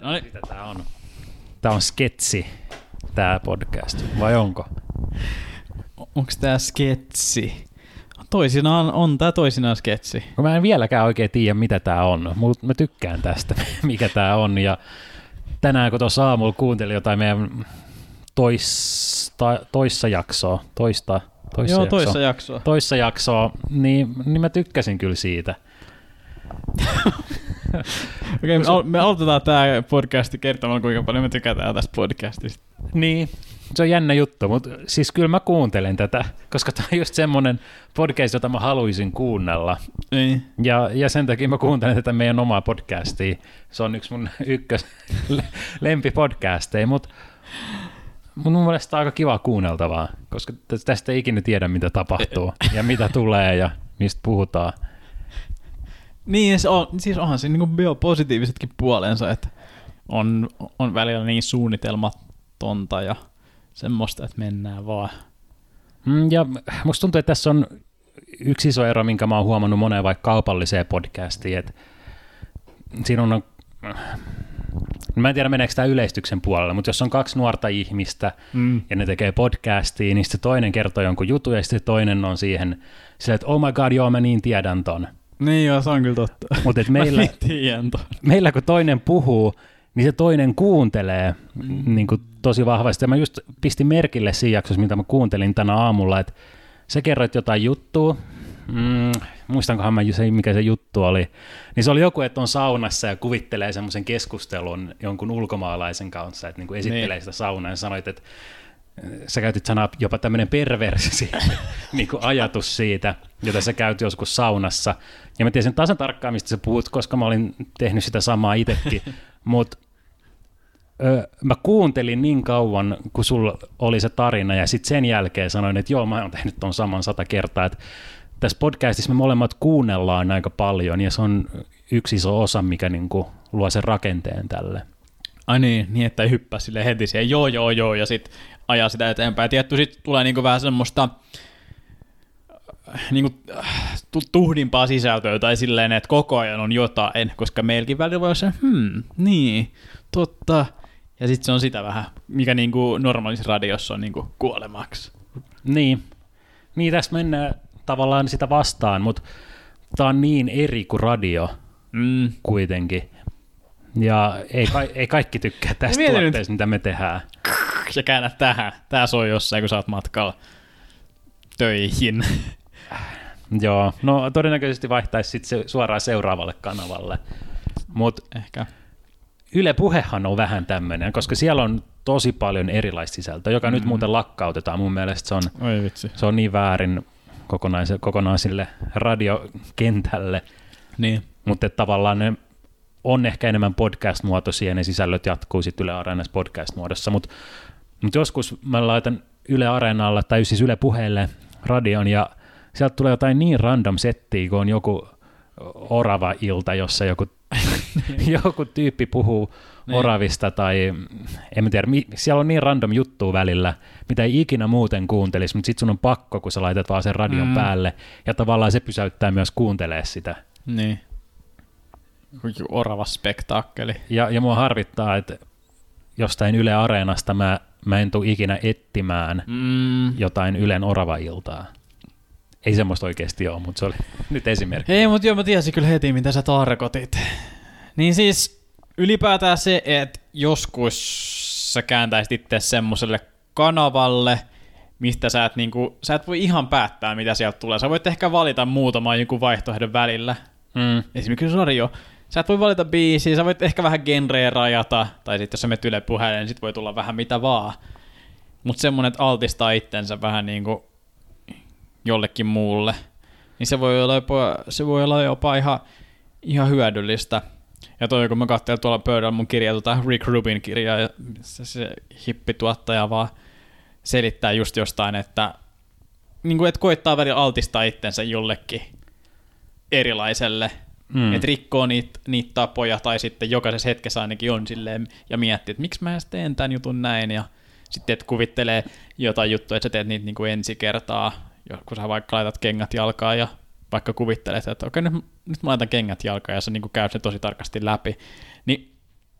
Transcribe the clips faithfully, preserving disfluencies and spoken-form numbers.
No niin. Mitä tää on? Tää on sketsi, tää podcast, vai onko? Onko tää sketsi? Toisinaan on tää toisinaan sketsi. No mä en vieläkään oikein tiedä, mitä tää on, mutta mä tykkään tästä, mikä tää on. Ja tänään, kun tuossa aamulla kuuntelin jotain meidän toista, toissa jaksoa, toista, toissa Joo, jaksoa, toissa jaksoa. toissa jaksoa, niin, niin mä tykkäsin kyllä siitä. Okei, okay, me aloitetaan tää podcasti kertomaan, kuinka paljon me tykätään tästä podcastista. Niin, se on jännä juttu, mutta siis kyllä mä kuuntelen tätä, koska tämä on just semmoinen podcast, jota mä haluaisin kuunnella. Niin. Ja, ja sen takia mä kuuntelen tätä meidän omaa podcastia. Se on yksi mun ykkös lempipodcasteja, mutta mun mielestä tämä on aika kiva kuunneltavaa, koska tästä ei ikinä tiedä, mitä tapahtuu ja mitä tulee ja mistä puhutaan. Niin, se on, siis onhan siinä niinku biopositiivisetkin puolensa, että on, on välillä niin suunnitelmatonta ja semmoista, että mennään vaan. Ja musta tuntuu, että tässä on yksi iso ero, minkä mä oon huomannut moneen vaikka kaupalliseen podcastiin, että siinä on, mä en tiedä meneekö tämä yleistyksen puolelle, mutta jos on kaksi nuorta ihmistä mm. ja ne tekee podcastia, niin se toinen kertoo jonkun jutun ja sitten toinen on siihen silleen, että oh my god, joo mä niin tiedän ton. Niin joo, se on kyllä totta. Mutta meillä, meillä kun toinen puhuu, niin se toinen kuuntelee mm. niin kuin tosi vahvasti. Ja mä just pistin merkille siinä jaksossa, mitä mä kuuntelin tänä aamulla, että sä kerroit jotain juttua, mm, muistankohan mä se, mikä se juttu oli, niin se oli joku, että on saunassa ja kuvittelee semmoisen keskustelun jonkun ulkomaalaisen kanssa, että niin kuin esittelee niin. sitä saunaa ja sanoit, että sä käytit sanaa jopa tämmöinen perversi niin kuin ajatus siitä, jota sä käyt joskus saunassa. Ja mä tiesin tasan tarkkaan, mistä sä puhut, koska mä olin tehnyt sitä samaa itsekin. Mutta mä kuuntelin niin kauan, kun sulla oli se tarina, ja sitten sen jälkeen sanoin, että joo, mä oon tehnyt ton saman sata kertaa. Että tässä podcastissa me molemmat kuunnellaan aika paljon, ja se on yksi iso osa, mikä niin kuin luo sen rakenteen tälle. Ai niin, niin että ei hyppää silleen heti siihen joo, joo, joo, ja sitten ajaa sitä eteenpäin. Tietty sitten tulee niinku vähän semmoista niinku, tuhdimpaa sisältöä tai silleen, että koko ajan on jotain, koska meilläkin välillä voi olla se, hmm, niin, totta. Ja sitten se on sitä vähän, mikä niinku normaalissa radiossa on niinku kuolemaksi. Niin, niin tässä mennään tavallaan sitä vastaan, mutta tämä on niin eri kuin radio mm. kuitenkin. Ja ei, ka- ei kaikki tykkää tästä tuotteesta, mitä me tehdään. Ja käännä tähän. Tää soi jossain, kun sä oot matkalla töihin. Joo, no todennäköisesti vaihtaisi sit se suoraan seuraavalle kanavalle. Mut ehkä Yle Puhehan on vähän tämmöinen, koska siellä on tosi paljon erilaista sisältöä, joka mm. nyt muuten lakkautetaan. Mun mielestä se on, Oi vitsi. Se on niin väärin kokonaisille, kokonaisille radiokentälle. Niin. Mutta tavallaan ne on ehkä enemmän podcast-muotoisia, ja ne sisällöt jatkuu sitten Yle Areenassa podcast-muodossa, mutta mut joskus mä laitan Yle Areenalla, tai siis Yle Puheelle radion, ja sieltä tulee jotain niin random settiä, kun on joku orava-ilta, jossa joku, joku tyyppi puhuu niin. oravista, tai en mä tiedä, siellä on niin random juttua välillä, mitä ei ikinä muuten kuuntelisi, mutta sitten sun on pakko, kun sä laitat vaan sen radion mm. päälle, ja tavallaan se pysäyttää myös kuuntelemaan sitä. Niin. Orava spektaakkeli. Ja, ja mua harvittaa, että jostain Yle Areenasta mä, mä en tule ikinä etsimään mm. jotain Ylen orava-iltaa. Ei semmoista oikeasti ole, mutta se oli nyt esimerkki. Ei, mutta joo, mä tiesin kyllä heti, mitä sä tarkoitit. Niin siis ylipäätään se, että joskus sä kääntäisit itse semmoiselle kanavalle, mistä sä et, niinku, sä et voi ihan päättää, mitä sieltä tulee. Sä voit ehkä valita muutaman jonkun vaihtoehdon välillä. Mm. Esimerkiksi radio. Sä et voi valita biisiä, sä voit ehkä vähän genreä rajata, tai sitten jos sä menet Yle Puheelle, niin sit voi tulla vähän mitä vaan. Mutta semmonen, että altistaa itsensä vähän niinku jollekin muulle, niin se voi olla jopa, se voi olla jopa ihan, ihan hyödyllistä. Ja toi, kun mä katselin tuolla pöydällä mun kirjaa, tota Rick Rubin kirjaa, ja se, se hippituottaja vaan selittää just jostain, että niinku, et koittaa välillä altistaa itsensä jollekin erilaiselle, mm. että rikkoo niitä, niitä tapoja, tai sitten jokaisessa hetkessä ainakin on silleen, ja miettii, että miksi mä edes teen tämän jutun näin, ja sitten et kuvittelee jotain juttua, että sä teet niitä niin kuin ensi kertaa, kun sä vaikka laitat kengät jalkaan, ja vaikka kuvittelet, että okei, nyt, nyt mä laitan kengät jalkaan, ja sä niin kuin käyt sen tosi tarkasti läpi, niin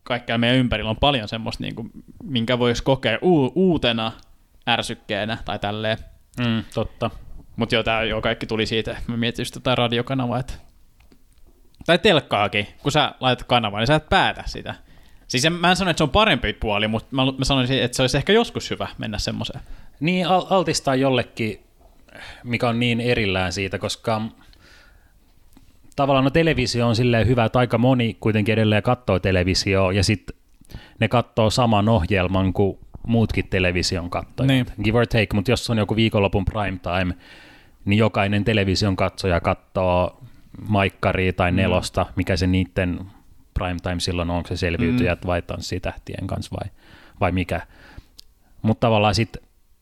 kaikkea meidän ympärillä on paljon semmoista, niin kuin, minkä voisi kokea u- uutena ärsykkeenä tai tälleen. Mm, totta. Mutta joo, tää jo kaikki tuli siitä, mä mietin just jotain radiokanavaa, että... tai telkkaakin, kun sä laitat kanavaa, niin sä et päätä sitä. Siis en, mä en sano, että se on parempi puoli, mutta mä, mä sanoisin, että se olisi ehkä joskus hyvä mennä semmoiseen. Niin, al- altistaa jollekin, mikä on niin erillään siitä, koska tavallaan no televisio on silleen hyvä, että aika moni kuitenkin edelleen katsoo televisioa, ja sitten ne katsoo saman ohjelman kuin muutkin television kattojat. Niin. Give or take, mutta jos on joku viikonlopun prime time, niin jokainen television katsoja katsoo Maikkaria tai Nelosta, mikä se niiden prime time silloin on, onko se Selviytyjät mm. vai Tanssitähtien kanssa vai, vai mikä. Mutta tavallaan sitten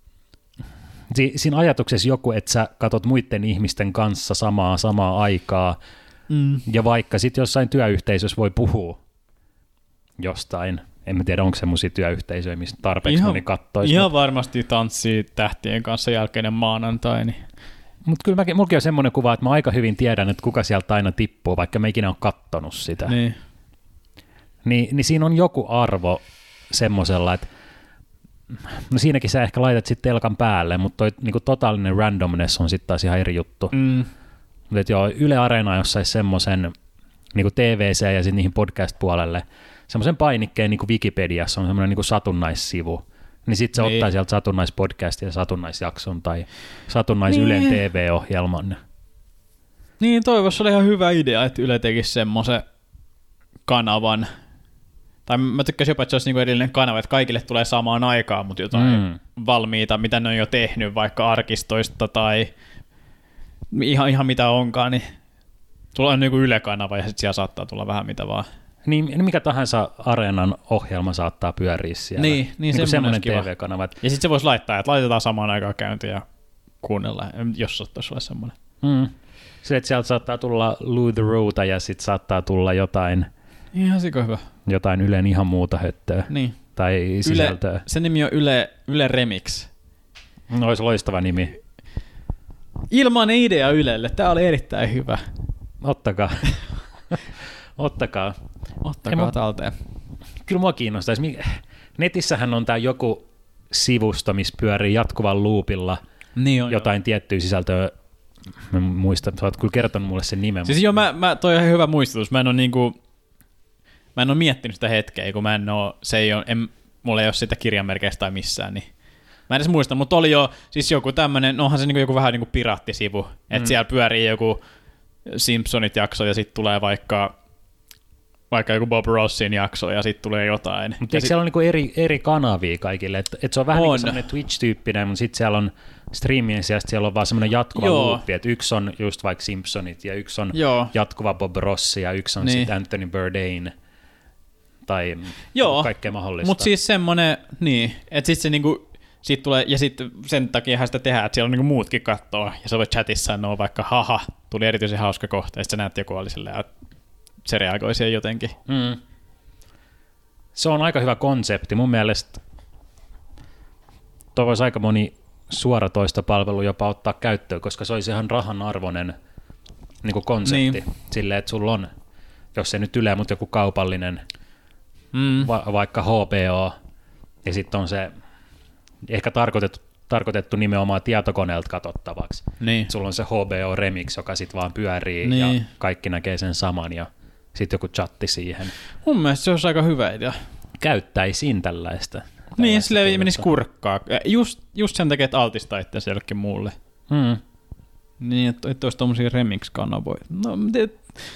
si, siinä ajatuksessa joku, että sä katot muiden ihmisten kanssa samaa samaa aikaa, mm. ja vaikka sitten jossain työyhteisössä voi puhua jostain, en mä tiedä, onko semmoisia työyhteisöjä, mistä tarpeeksi ihan, moni kattoisi. Ihan mutta varmasti Tanssii tähtien kanssa jälkeinen maanantai. Niin. Mutta kyllä mäkin, mullakin on semmoinen kuva, että mä aika hyvin tiedän, että kuka sieltä aina tippuu, vaikka mä ikinä ole kattonut sitä. Niin. Ni, niin siinä on joku arvo semmoisella, että no siinäkin sä ehkä laitat sitten telkan päälle, mutta toi niinku totaalinen randomness on sitten taas ihan eri juttu. Mm. Mutta joo, Yle Areena, jos saisi semmoisen niinku T V C ja sitten niihin podcast-puolelle, semmoisen painikkeen niin kuin Wikipediassa on semmoinen niin kuin satunnaissivu, niin sitten se niin. ottaa sieltä satunnaispodcastin ja satunnaisjakson tai satunnais-Ylen niin. T V-ohjelman. Niin, toivossa oli ihan hyvä idea, että Yle tekisi semmoisen kanavan. Tai mä tykkäsin jopa, että se olisi niin kuin erillinen kanava, että kaikille tulee samaan aikaan, mutta jotain mm. valmiita, mitä ne on jo tehnyt, vaikka arkistoista tai ihan, ihan mitä onkaan, niin sulla on niin kuin Yle-kanava ja sitten siellä saattaa tulla vähän mitä vaan. Niin mikä tahansa Areenan ohjelma saattaa pyöriä siellä. Niin, niin, niin semmoinen T V-kanava. Ja sitten se voisi laittaa, että laitetaan samaan aikaan käyntiä ja kuunnella, jos saattaisi olla semmoinen. Mm. Se, että sieltä saattaa tulla Lou the Roota ja sitten saattaa tulla jotain, ihan siko hyvä. Jotain Ylen ihan muuta höttöä. Niin. Tai sisältöä. Yle, se nimi on Yle, Yle Remix. No, olisi loistava nimi. Ilmainen idea Ylelle. Tämä oli erittäin hyvä. Ottakaa. Ottakaa. Ottakaa Ei, talteen. Kyllä mua kiinnostaisi. Netissähän on tämä joku sivusto, missä pyörii jatkuvan loopilla niin on, jotain joo. tiettyä sisältöä. Mä muistan, sä oot kyllä kertonut mulle sen nimen. Siis joo, mä, mä, toi on ihan hyvä muistutus. Mä en ole niinku, mä en ole miettinyt sitä hetkeä, kun mä en ole, se ei ole, en, mulla ei ole sitä kirjanmerkeistä tai missään, niin mä en edes muista, mutta oli jo siis joku tämmönen, onhan se niinku joku vähän niinku piraattisivu, että mm. siellä pyörii joku Simpsonit jakso ja sitten tulee vaikka vaikka joku Bob Rossin jakso ja sitten tulee jotain. Mutta eikö sit siellä on niinku eri, eri kanavia kaikille? Että et se on vähän on. Niin semmoinen Twitch-tyyppinen, mutta sitten siellä on streamien sijasta siellä on vaan semmoinen jatkuva loopi, että yksi on just vaikka Simpsonit ja yksi on Joo. jatkuva Bob Rossi ja yksi on niin. sitten Anthony Bourdain tai Joo. kaikkea mahdollista. Mutta siis semmoinen, niin, että sitten se niinku, sit tulee, ja sitten sen takia sitä tehdään, että siellä on niinku muutkin kattoo, ja sä voit chatissa sanoa vaikka, haha, tuli erityisen hauska kohta, ja sitten sä näet joku oli silleen, että se reagoi siihen jotenkin. Mm. Se on aika hyvä konsepti. Mun mielestä toi voisi aika moni suoratoistopalvelu jopa ottaa käyttöön, koska se olisi ihan rahan arvoinen niin kuin konsepti. Niin. Silleen, että sulla on, jos ei nyt Yle, mutta joku kaupallinen, mm. va- vaikka H B O, ja sitten on se ehkä tarkoitettu, tarkoitettu nimenomaan tietokoneelta katsottavaksi. Niin. Sulla on se H B O Remix, joka sitten vaan pyörii niin. ja kaikki näkee sen saman ja sitten joku chatti siihen. Mun mielestä se olisi aika hyvä idea. Käyttäisin tällaista. tällaista niin, sille ei menisi kurkkaa. Just, just sen takia, että altistaa itseäsi jollekin muulle. Mm. Niin, että, että olisi tommosia remix-kanavoita. No, te...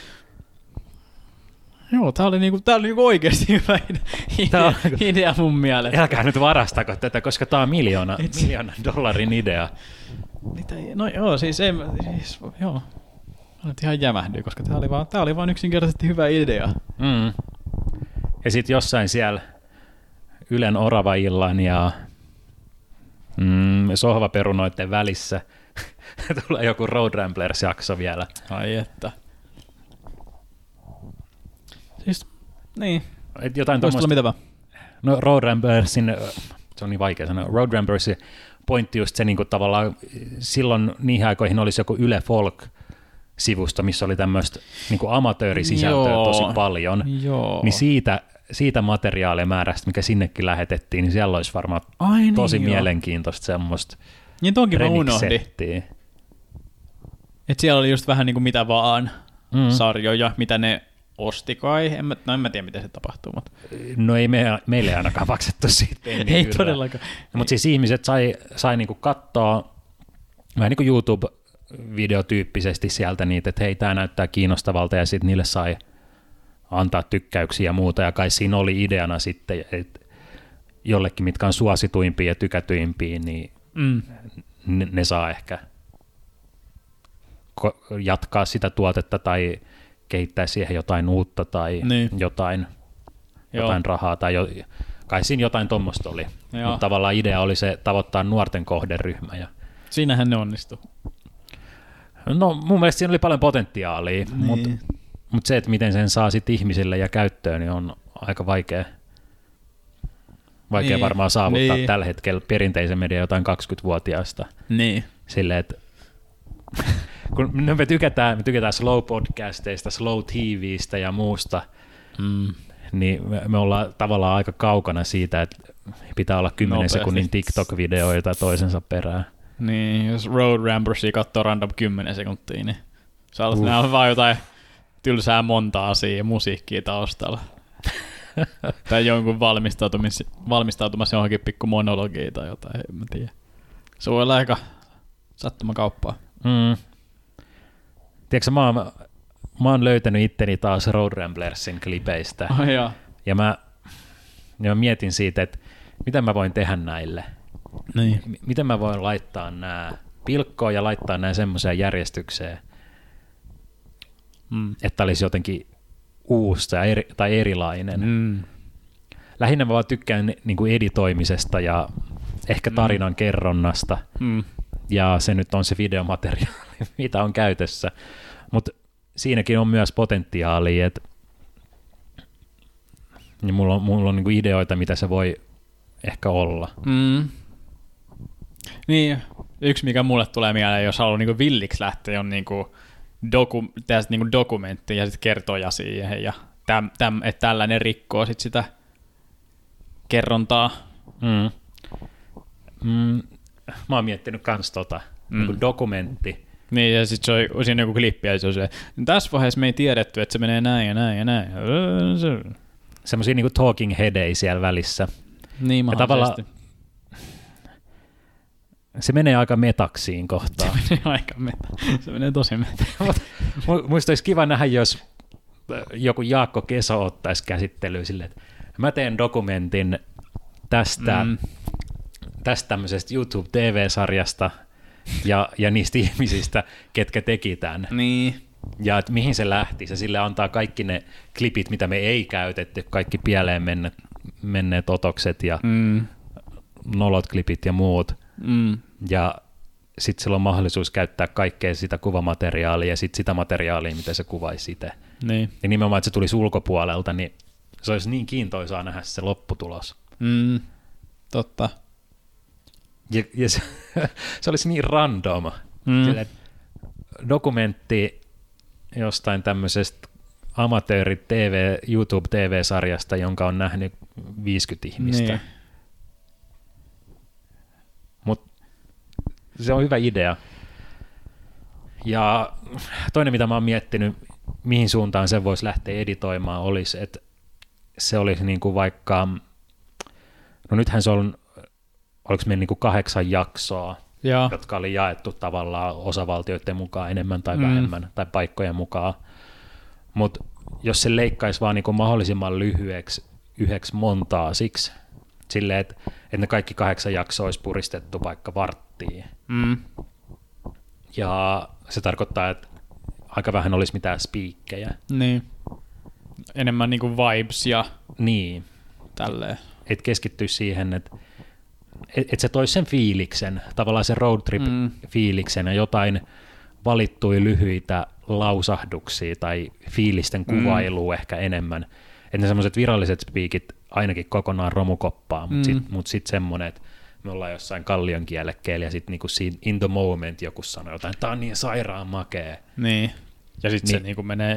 Joo, tää oli, niinku, tää oli niinku oikeasti hyvä idea, on... idea mun mielestä. Älkää nyt varastako tätä, koska tää on miljoona, miljoona dollarin idea. Mitä, no joo, siis ei, siis, joo. Olet ihan jämähdy, koska tää oli vaan, tää oli vaan yksinkertaisesti hyvä idea. Mm. Ja sitten jossain siellä Ylen Orava-illan ja mm, sohvaperunoiden välissä tulee joku Road Ramblers-jakso vielä. Ai että. Siis, niin. Et jotain voisi tulla mitä vaan. No Road Ramblersin, se on niin vaikea sanoa, Road Ramblersin pointti just se niin kuin tavallaan, silloin niihin aikoihin olisi joku Yle Folk-sivusto, missä oli tämmöistä niin kuin amatöörisisältöä Joo. tosi paljon, Joo. niin siitä siitä materiaalimäärästä, mikä sinnekin lähetettiin, niin siellä olisi varmaan Ai niin, tosi joo. mielenkiintoista semmoista niin tonkin mä unohdin. Että siellä oli just vähän niin kuin mitä vaan mm. sarjoja, mitä ne osti kai. En mä, no en mä tiedä, miten se tapahtuu. Mutta. No ei me, meille ainakaan maksettu siitä. Ei todellakaan. No, mutta siis ihmiset sai, sai niinku katsoa vähän niin kuin YouTube-videotyyppisesti sieltä niitä, että hei, tämä näyttää kiinnostavalta, ja sitten niille sai antaa tykkäyksiä ja muuta, ja kai siinä oli ideana sitten, että jollekin, mitkä on suosituimpia ja tykätyimpiä, niin mm. ne, ne saa ehkä jatkaa sitä tuotetta tai kehittää siihen jotain uutta tai niin. jotain, jotain rahaa tai jo, kai siinä jotain tuommoista oli. Joo. Mutta tavallaan idea oli se tavoittaa nuorten kohderyhmä. Ja siinähän ne onnistui. No mun mielestä siinä oli paljon potentiaalia, niin. mutta mut se, että miten sen saa sitten ihmisille ja käyttöön, niin on aika vaikea, vaikea niin. varmaan saavuttaa niin. tällä hetkellä perinteisen median jotain kaksikymmentävuotiaista. Niin. Silleen, että kun me tykätään, me tykätään slow podcasteista, slow T V:stä ja muusta, mm. niin me, me ollaan tavallaan aika kaukana siitä, että pitää olla kymmenen Nopeasti. sekunnin TikTok-videoita toisensa perään. Niin, jos Road Rampersia katsoo random kymmenen sekuntia, niin saat uh. nämä vaan jotain tylsää monta asiaa ja musiikkia taustalla. Tai jonkun valmistautumis, valmistautumassa johonkin pikku monologiin tai jotain, en mä tiedä. Se voi olla aika sattumakauppaa. Mm. Tiedätkö, mä oon, mä oon löytänyt itteni taas Road Ramblersin klipeistä. Oh, ja. Ja mä, ja mä mietin siitä, että mitä mä voin tehdä näille. Niin. M- miten mä voin laittaa nämä pilkkoon ja laittaa nämä semmoiseen järjestykseen, mm. että olisi jotenkin uusi tai, eri, tai erilainen. Mm. Lähinnä mä vaan tykkään niin kuin editoimisesta ja ehkä tarinan mm. kerronnasta. Mm. Ja se nyt on se videomateriaali, mitä on käytössä. Mutta siinäkin on myös potentiaalia, että mulla on, mulla on niinku ideoita, mitä se voi ehkä olla. Mm. Niin, yksi mikä mulle tulee mieleen, jos haluaa niinku villiksi lähteä, on niinku doku, tehdä niinku dokumentti ja sitten kertoja siihen. Ja täm, täm, että tällainen rikkoo sit sitä kerrontaa. Mm. Mm. Mä oon miettinyt kans tota, mm. niin dokumentti. Niin, ja sit se on siinä joku klippi, ja se on se, tässä vaiheessa me ei tiedetty, että se menee näin ja näin ja näin. Semmosia niinku talking headejä siellä välissä. Niin, mahdollisesti. Se menee aika metaksiin kohtaan. Se menee aika meta. Se menee tosi meta. Musta olisi kiva nähdä, jos joku Jaakko Keso ottaisi käsittelyyn silleen, että mä teen dokumentin tästä, mm. tästä tämmöisestä YouTube-T V-sarjasta ja, ja niistä ihmisistä, ketkä teki tämän. Niin. Ja että mihin se lähti. Se sille antaa kaikki ne klipit, mitä me ei käytetty, kaikki pieleen menneet, menneet otokset ja mm. nolot klipit ja muut. Mm. Ja sitten sillä on mahdollisuus käyttää kaikkea sitä kuvamateriaalia ja sitten sitä materiaalia, mitä se kuvaisi itse. Niin. Ja nimenomaan, että se tulisi ulkopuolelta, niin se olisi niin kiintoisaa nähdä se lopputulos. Mm. Totta. Ja, ja se, se olisi niin random. Mm. Sille, dokumentti jostain tämmöisestä amatööri T V, YouTube-T V-sarjasta, jonka on nähnyt viisikymmentä ihmistä. Niin. Mutta se on hyvä idea. Ja toinen, mitä mä oon miettinyt, mihin suuntaan sen voisi lähteä editoimaan, olisi, että se olisi niin kuin vaikka, no nythän se on, oliko meillä niin kuin kahdeksan jaksoa, ja. jotka oli jaettu tavallaan osavaltioiden mukaan enemmän tai vähemmän, mm. tai paikkojen mukaan. Mutta jos se leikkaisi vaan niin kuin mahdollisimman lyhyeksi yhdeksi montaasiksi, silleen, että, että ne kaikki kahdeksan jaksoa olisi puristettu vaikka varttiin. Mm. Ja se tarkoittaa, että aika vähän olisi mitään spiikkejä. Niin. Enemmän niin kuin vibes ja niin. tälleen. Et keskittyisi siihen, että et, et se toisi sen fiiliksen, tavallaan se road trip mm. fiiliksen ja jotain valittuja lyhyitä lausahduksia tai fiilisten kuvailua mm. ehkä enemmän. Että ne semmoiset viralliset spiikit ainakin kokonaan romukoppaa, mutta mm. sitten mut sit semmoinen, että me ollaan jossain kallion kielekkeellä ja sitten niinku siinä in the moment joku sanoo jotain, tää on niin sairaan makee. Niin, ja sitten niin. se niinku menee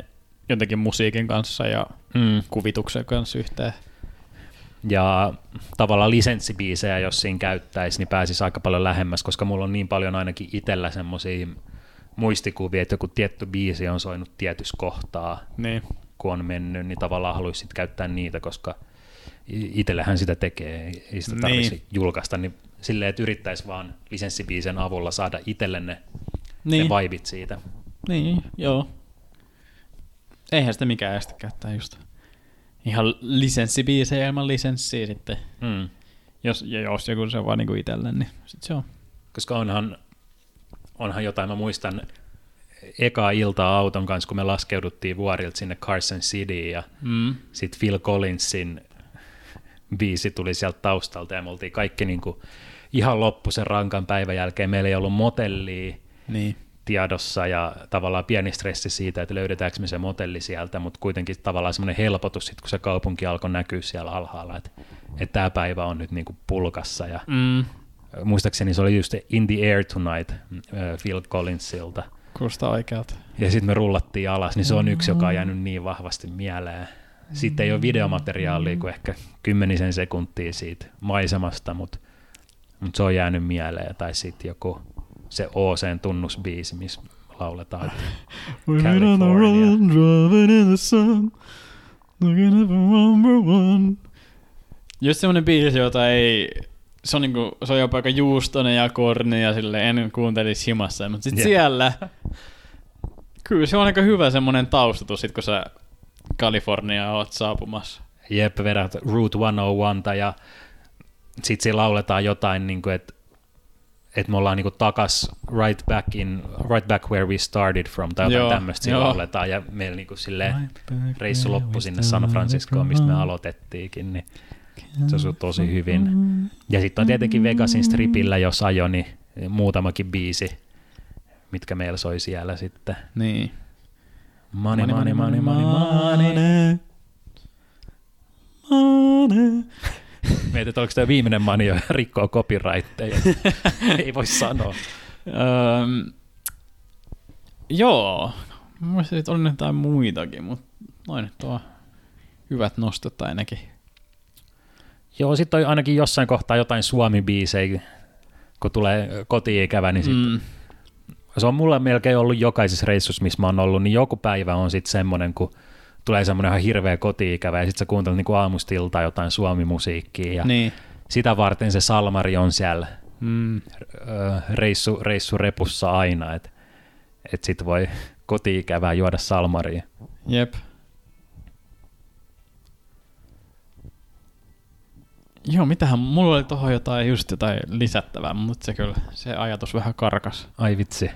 jotenkin musiikin kanssa ja mm. kuvituksen kanssa yhteen. Ja tavallaan lisenssibiisejä, jos siinä käyttäisi, niin pääsisi aika paljon lähemmäs, koska mulla on niin paljon ainakin itsellä semmoisia muistikuvia, että joku tietty biisi on soinut tietyssä kohtaa, niin. kun on mennyt, niin tavallaan haluaisit käyttää niitä, koska itsellähän sitä tekee, ei sitä tarvitse niin. julkaista, niin silleen, että yrittäisi vaan lisenssibiisen avulla saada itselle ne, niin. ne vibit siitä. Niin, joo. Eihän sitä mikään estä käyttää just ihan lisenssibiisejä ilman lisenssiä sitten. Mm. Jos, ja jos joku se on vaan niinku itselle, niin sit se on. Koska onhan, onhan jotain, mä muistan eka iltaa auton kanssa, kun me laskeuduttiin vuorilta sinne Carson Cityin ja mm. sitten Phil Collinsin biisi tuli sieltä taustalta ja me oltiin kaikki niinku ihan loppu sen rankan päivän jälkeen. Meillä ei ollut motellia niin. tiedossa ja tavallaan pieni stressi siitä, että löydetäänkö me se motelli sieltä, mutta kuitenkin tavallaan semmoinen helpotus, sit, kun se kaupunki alkoi näkyä siellä alhaalla, että, että tämä päivä on nyt niinku pulkassa. Ja mm. muistaakseni se oli just In the Air Tonight Phil Collinsilta. Kuulostaa oikealta. Ja sitten me rullattiin alas, niin se on yksi, joka on jäänyt niin vahvasti mieleen. Sitten ei ole videomateriaalia kuin ehkä kymmenisen sekuntia siitä maisemasta, mutta, mutta se on jäänyt mieleen. Tai sitten joku se Ooseen tunnusbiisi, missä lauletaan California. Just semmoinen biisi, jota ei... Se on, niinku, se on jopa aika juustoinen ja korni ja silleen en kuuntelisi himassa, mutta sitten yeah. siellä... Kyllä se on aika hyvä semmoinen taustatus, sit kun sä Kaliforniaan oot saapumassa. Jep, vedät Route sata yksi ja sit siinä lauletaan jotain, niin että et me ollaan niin takas right back, in, right back where we started from, tai jotain tämmöistä siinä lauletaan, ja meillä niin silleen reissu loppu sinne San Franciscoon, mistä me aloitettiinkin, niin se osui tosi hyvin. Ja sitten on tietenkin Vegasin stripillä, jos ajo, niin muutamakin biisi, mitkä meillä soi siellä sitten. Niin. Money, money, money, money, money. Money. Mietit, että oliko tämä viimeinen money jo rikkoo copyrightteja? Ei voi sanoa. Öm, joo. Mielestäni oli jotain muitakin, mutta noin nyt on hyvät nostot ainakin. Joo, sitten on ainakin jossain kohtaa jotain Suomi-biisejä, kun tulee koti-ikävä, niin sitten mm. se on mulla melkein ollut jokaisessa reissussa, missä mä oon ollut, niin joku päivä on sitten semmoinen, kun tulee semmoinen ihan hirveä koti-ikävä, ja sitten sä kuuntelet niin aamust iltaa jotain suomi-musiikkia, ja niin. sitä varten se Salmari on siellä mm. reissu, reissurepussa aina, että et sit voi koti-ikävää juoda Salmaria. Jep. Joo, mitähän, mulla oli tohon jotain just jotain lisättävää, mutta se kyllä, se ajatus vähän karkas. Ai vitsi.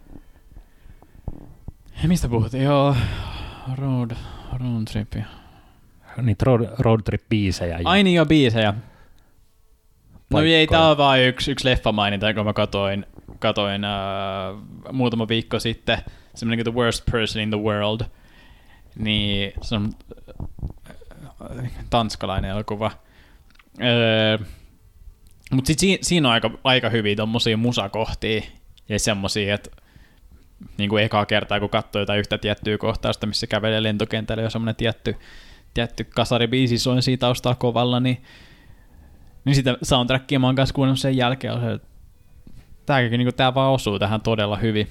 Ja mistä puhuttiin? Joo, road, road trip. Niitä road, road trip biisejä. Ai niin jo biisejä. No ei, tää on vaan yksi, yksi leffa maininta, kun mä katoin, katoin äh, muutama viikko sitten, semmoinen kuin The Worst Person in the World, niin se on äh, tanskalainen elokuva. Öö, mutta sitten si- siinä on aika, aika hyviä tommosia musakohtia ja semmosia, että niinku ekaa kertaa kun katsoo jotain yhtä tiettyä kohtausta, missä kävelee lentokentällä ja semmoinen tietty, tietty kasaribiisi soi siitä taustalla kovalla, niin, niin sitä soundtrackia mä oon kanssa kuunnellut sen jälkeen, se, että tääkin niinku tää vaan osuu tähän todella hyvin.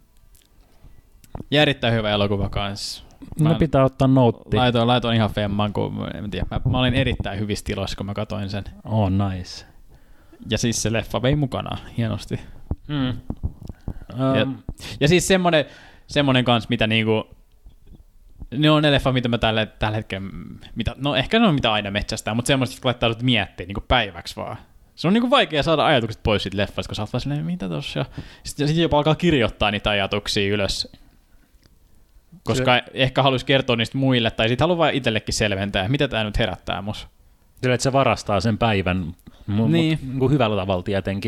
Ja erittäin hyvä elokuva kanssa. Mä no pitää ottaa nouttia. Laitoin, laitoin ihan femman, kun en tiedä, mä, mä olin erittäin hyvissä tiloissa, kun mä katsoin sen. Oh, nice. Ja siis se leffa vei mukanaan hienosti. Mm. Um. Ja, ja siis semmonen, semmonen kans, mitä niinku, ne on ne leffa, mitä mä tällä, tällä hetkellä, mitä, no ehkä ne on mitä aina metsästää, mutta semmoista, että laittaa miettiä niinku päiväksi vaan. Se on niinku vaikea saada ajatukset pois siitä leffasta, kun sä oot vaan silleen, mitä tossa, sitten sit jopa alkaa kirjoittaa niitä ajatuksia ylös. Koska se, ehkä haluaisi kertoa niistä muille, tai sitten haluaa vaan itsellekin selventää, mitä tämä nyt herättää mus. Sillä, että se varastaa sen päivän, mu- niin. Mut, niin hyvällä tavalla tietenkin.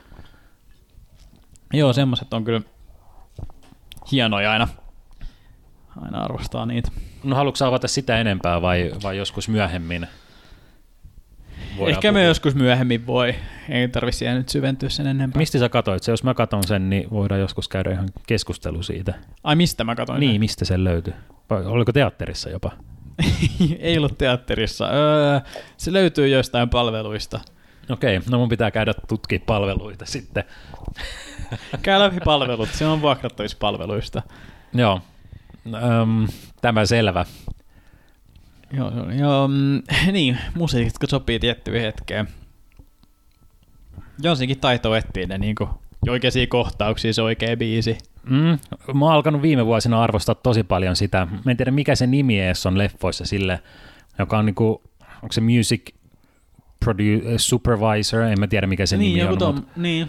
Joo, semmoiset on kyllä hienoja aina. Aina arvostaa niitä. No haluatko sä avata sitä enempää vai, vai joskus myöhemmin? Ehkä me joskus myöhemmin voi. Ei tarvitse siihen nyt syventyä sen enempää. Mistä sä katoit se? Jos mä katon sen, niin voidaan joskus käydä ihan keskustelu siitä. Ai mistä mä katoin Niin, sen? mistä sen löytyy? Vai oliko teatterissa jopa? Ei ollut teatterissa. Öö, se löytyy joistain palveluista. Okei, no mun pitää käydä tutkia palveluita sitten. Käy läpi palvelut, se on vuokrattavissa palveluista. Joo, Öm, tämä selvä. Joo, joo, joo mm, niin, musiikit kun sopii tiettyyn hetkeen. Jossakin taito etsii ne niin oikeisia kohtauksia, se oikea biisi. Mm, mä oon alkanut viime vuosina arvostaa tosi paljon sitä. Mä en tiedä mikä se nimi edes on leffoissa sille, joka on niinku, onko se music produ- supervisor, en mä tiedä mikä se niin, nimi on. Tom, mutta, niin.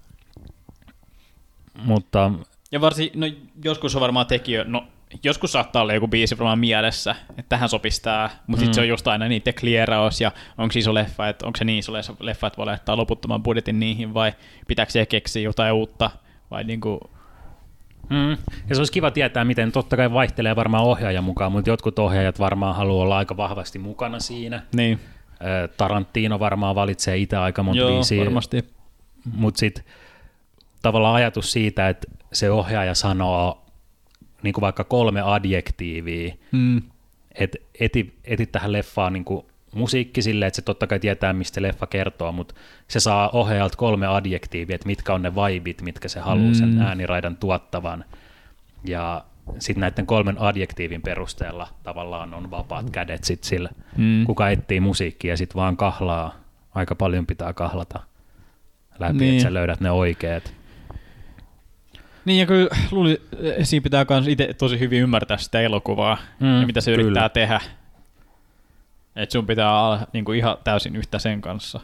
mutta ja varsin, no joskus on varmaan tekijö, no joskus saattaa olla joku biisi varmaan mielessä, että tähän sopisi tää, mutta mm. sitten se on just aina niiden klieraus, ja onko se iso leffa, että onko se niin iso leffa, että voi laittaa loputtoman budjetin niihin, vai pitääkö se keksiä jotain uutta, vai niinku... Mm. Ja se olisi kiva tietää, miten totta kai vaihtelee varmaan ohjaajan mukaan, mutta jotkut ohjaajat varmaan haluaa olla aika vahvasti mukana siinä. Niin. Tarantino varmaan valitsee itse aika monta Joo, biisiä. varmasti. Mutta sitten tavallaan ajatus siitä, että se ohjaaja sanoo niin kuin vaikka kolme adjektiiviä, mm. että eti, eti tähän leffaan niin kuin musiikki silleen, että se totta kai tietää, mistä leffa kertoo, mutta se saa ohjaajalta kolme adjektiiviä, että mitkä on ne vibit, mitkä se haluaa mm. sen ääniraidan tuottavan. Ja sitten näiden kolmen adjektiivin perusteella tavallaan on vapaat kädet sitten sillä, mm. kuka etsii musiikkia ja sitten vaan kahlaa. Aika paljon pitää kahlata läpi, niin. Että sä löydät ne oikeat. Niin, ja kyllä luulin, siinä pitää myös itse tosi hyvin ymmärtää sitä elokuvaa mm, ja mitä se kyllä. yrittää tehdä. Että sun pitää olla niin kuin ihan täysin yhtä sen kanssa.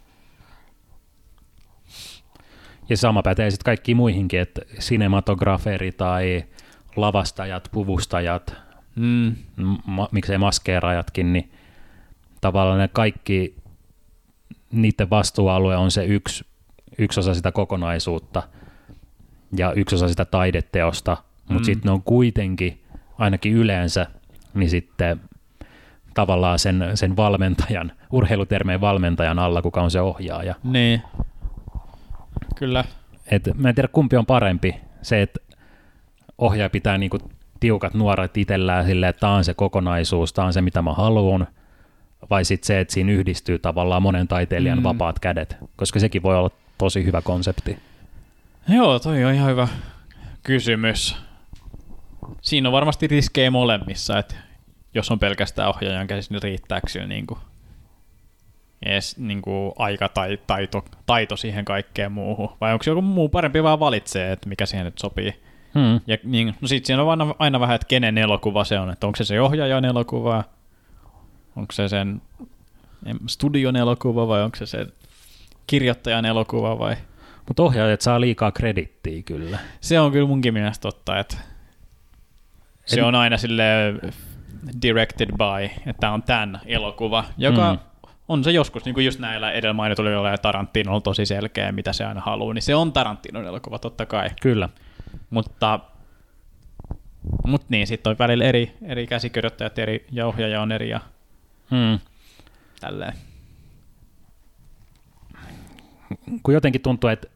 Ja sama pätee sitten kaikkiin muihinkin, että cinematograferi tai lavastajat, puvustajat, mm. ma- miksei maskeeraajatkin, niin tavallaan ne kaikki, niiden vastuualue on se yksi, yksi osa sitä kokonaisuutta ja yksi osa sitä taideteosta, mutta mm. sitten ne on kuitenkin, ainakin yleensä, niin sitten tavallaan sen, sen valmentajan, urheilutermeen valmentajan alla, kuka on se ohjaaja. Niin, kyllä. Et mä en tiedä, kumpi on parempi. Se, että ohjaaja pitää niinku tiukat nuoret itsellään silleen, että tämä on se kokonaisuus, tämä on se, mitä mä haluan, vai sitten se, että siinä yhdistyy tavallaan monen taiteilijan mm. vapaat kädet, koska sekin voi olla tosi hyvä konsepti. Joo, toi on ihan hyvä kysymys. Siinä on varmasti riskejä molemmissa, että jos on pelkästään ohjaajan käsissä, niin riittääkö sillä niinku edes niinku aika tai taito, taito siihen kaikkeen muuhun, vai onko joku muu parempi vaan valitsee, että mikä siihen nyt sopii. Hmm. Ja niin, no sit siinä on aina, aina vähän, että kenen elokuva se on, että onko se se ohjaajan elokuva, onko se sen studion elokuva vai onko se se kirjoittajan elokuva vai... Mutta ohjaajat saa liikaa kredittiä kyllä. Se on kyllä munkin mielestä totta, että se on aina silleen directed by, että tämä on tämän elokuva, joka mm. on se joskus, niin kuin just näillä edellä mainituilla ja Tarantino on tosi selkeä, mitä se aina haluaa, niin se on Tarantinon elokuva totta kai. Kyllä. Mutta, mutta niin, sitten on välillä eri, eri käsikirjoittajat eri, ja ohjaaja on eri ja mm. tälleen. Kun jotenkin tuntuu, että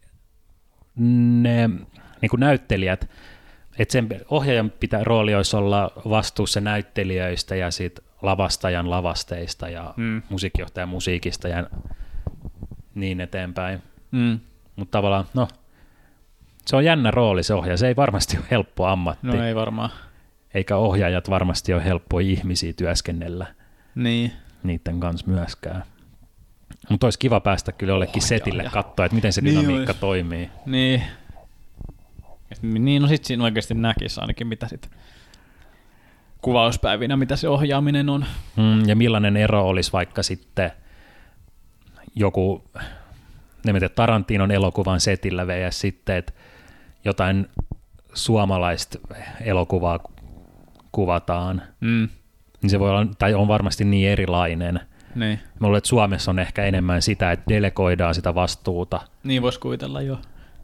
ne niin kuin näyttelijät, että sen ohjaajan pitää, rooli olisi olla vastuussa näyttelijöistä ja sit lavastajan lavasteista ja mm. musiikkijohtajan musiikista ja niin eteenpäin. Mm. Mutta tavallaan, no, se on jännä rooli se ohjaaja. Se ei varmasti ole helppo ammatti. No ei varmaan. Eikä ohjaajat varmasti ole helppoa ihmisiä työskennellä niin. niiden kanssa myöskään. Mutta olisi kiva päästä kyllä jollekin oh, setille katsoa, että miten se niin dynamiikka olisi. toimii. Niin. Et, niin, no sitten siinä oikeasti näkisi ainakin, mitä sitten kuvauspäivinä, mitä se ohjaaminen on. Mm, ja millainen ero olisi vaikka sitten joku, ne mitä Tarantinon elokuvan setillä versus sitten, että jotain suomalaista elokuvaa kuvataan, mm. niin se voi olla, tai on varmasti niin erilainen. Niin. Mä luulen, että Suomessa on ehkä enemmän sitä, että delegoidaan sitä vastuuta. Niin voisi kuvitella, joo.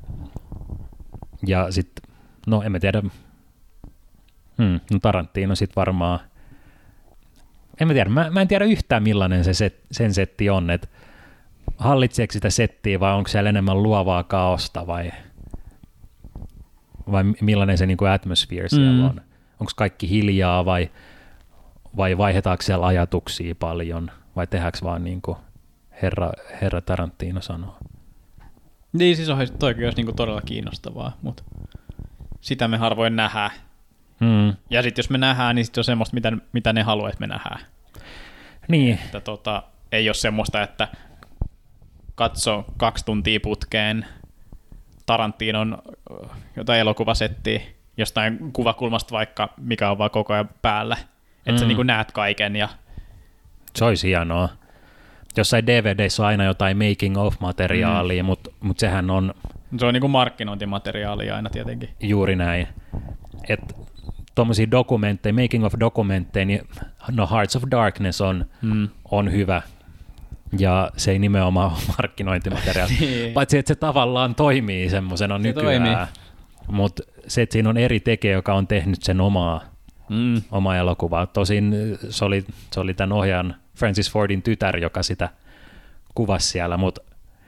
Ja sitten, no en mä tiedä, hmm, no Tarantino sitten varmaan, en mä tiedä, mä, mä en tiedä yhtään millainen se set, sen setti on, että hallitseeko sitä settiä vai onko siellä enemmän luovaa kaosta vai, vai millainen se niinku atmosphere siellä mm. on. onko kaikki hiljaa vai, vai vaihdetaanko siellä ajatuksia paljon vai tehdäänkö vaan niin kuin herra, herra Tarantino sanoo. Niin siis on, toikin olisi niin kuin todella kiinnostavaa, mutta sitä me harvoin nähdään. Mm. Ja sitten jos me nähdään, niin sitten on semmoista, mitä, mitä ne haluaa, että me nähdään. Niin. Että tota, ei ole semmoista, että katso kaksi tuntia putkeen Tarantinon jotain elokuvasettiä jostain kuvakulmasta vaikka, mikä on vaan koko ajan päällä. Että mm. sä niin kuin näet kaiken. Ja... Se olisi hienoa. Jossain D V D:ssä on aina jotain making of-materiaalia, mm. mutta mut sehän on... Se on niin kuin markkinointimateriaalia aina tietenkin. Juuri näin. Että tuommoisia dokumentteja, making of dokumentteja, niin no Hearts of Darkness on, mm. on hyvä. Ja se ei nimenomaan ole markkinointimateriaali. Paitsi, että se tavallaan toimii semmoisena nykyään. Mutta se, että siinä on eri tekijä, joka on tehnyt sen omaa, mm. omaa elokuvaa. Tosin se oli, se oli tämän ohjaajan Francis Fordin tytär, joka sitä kuvasi siellä, mutta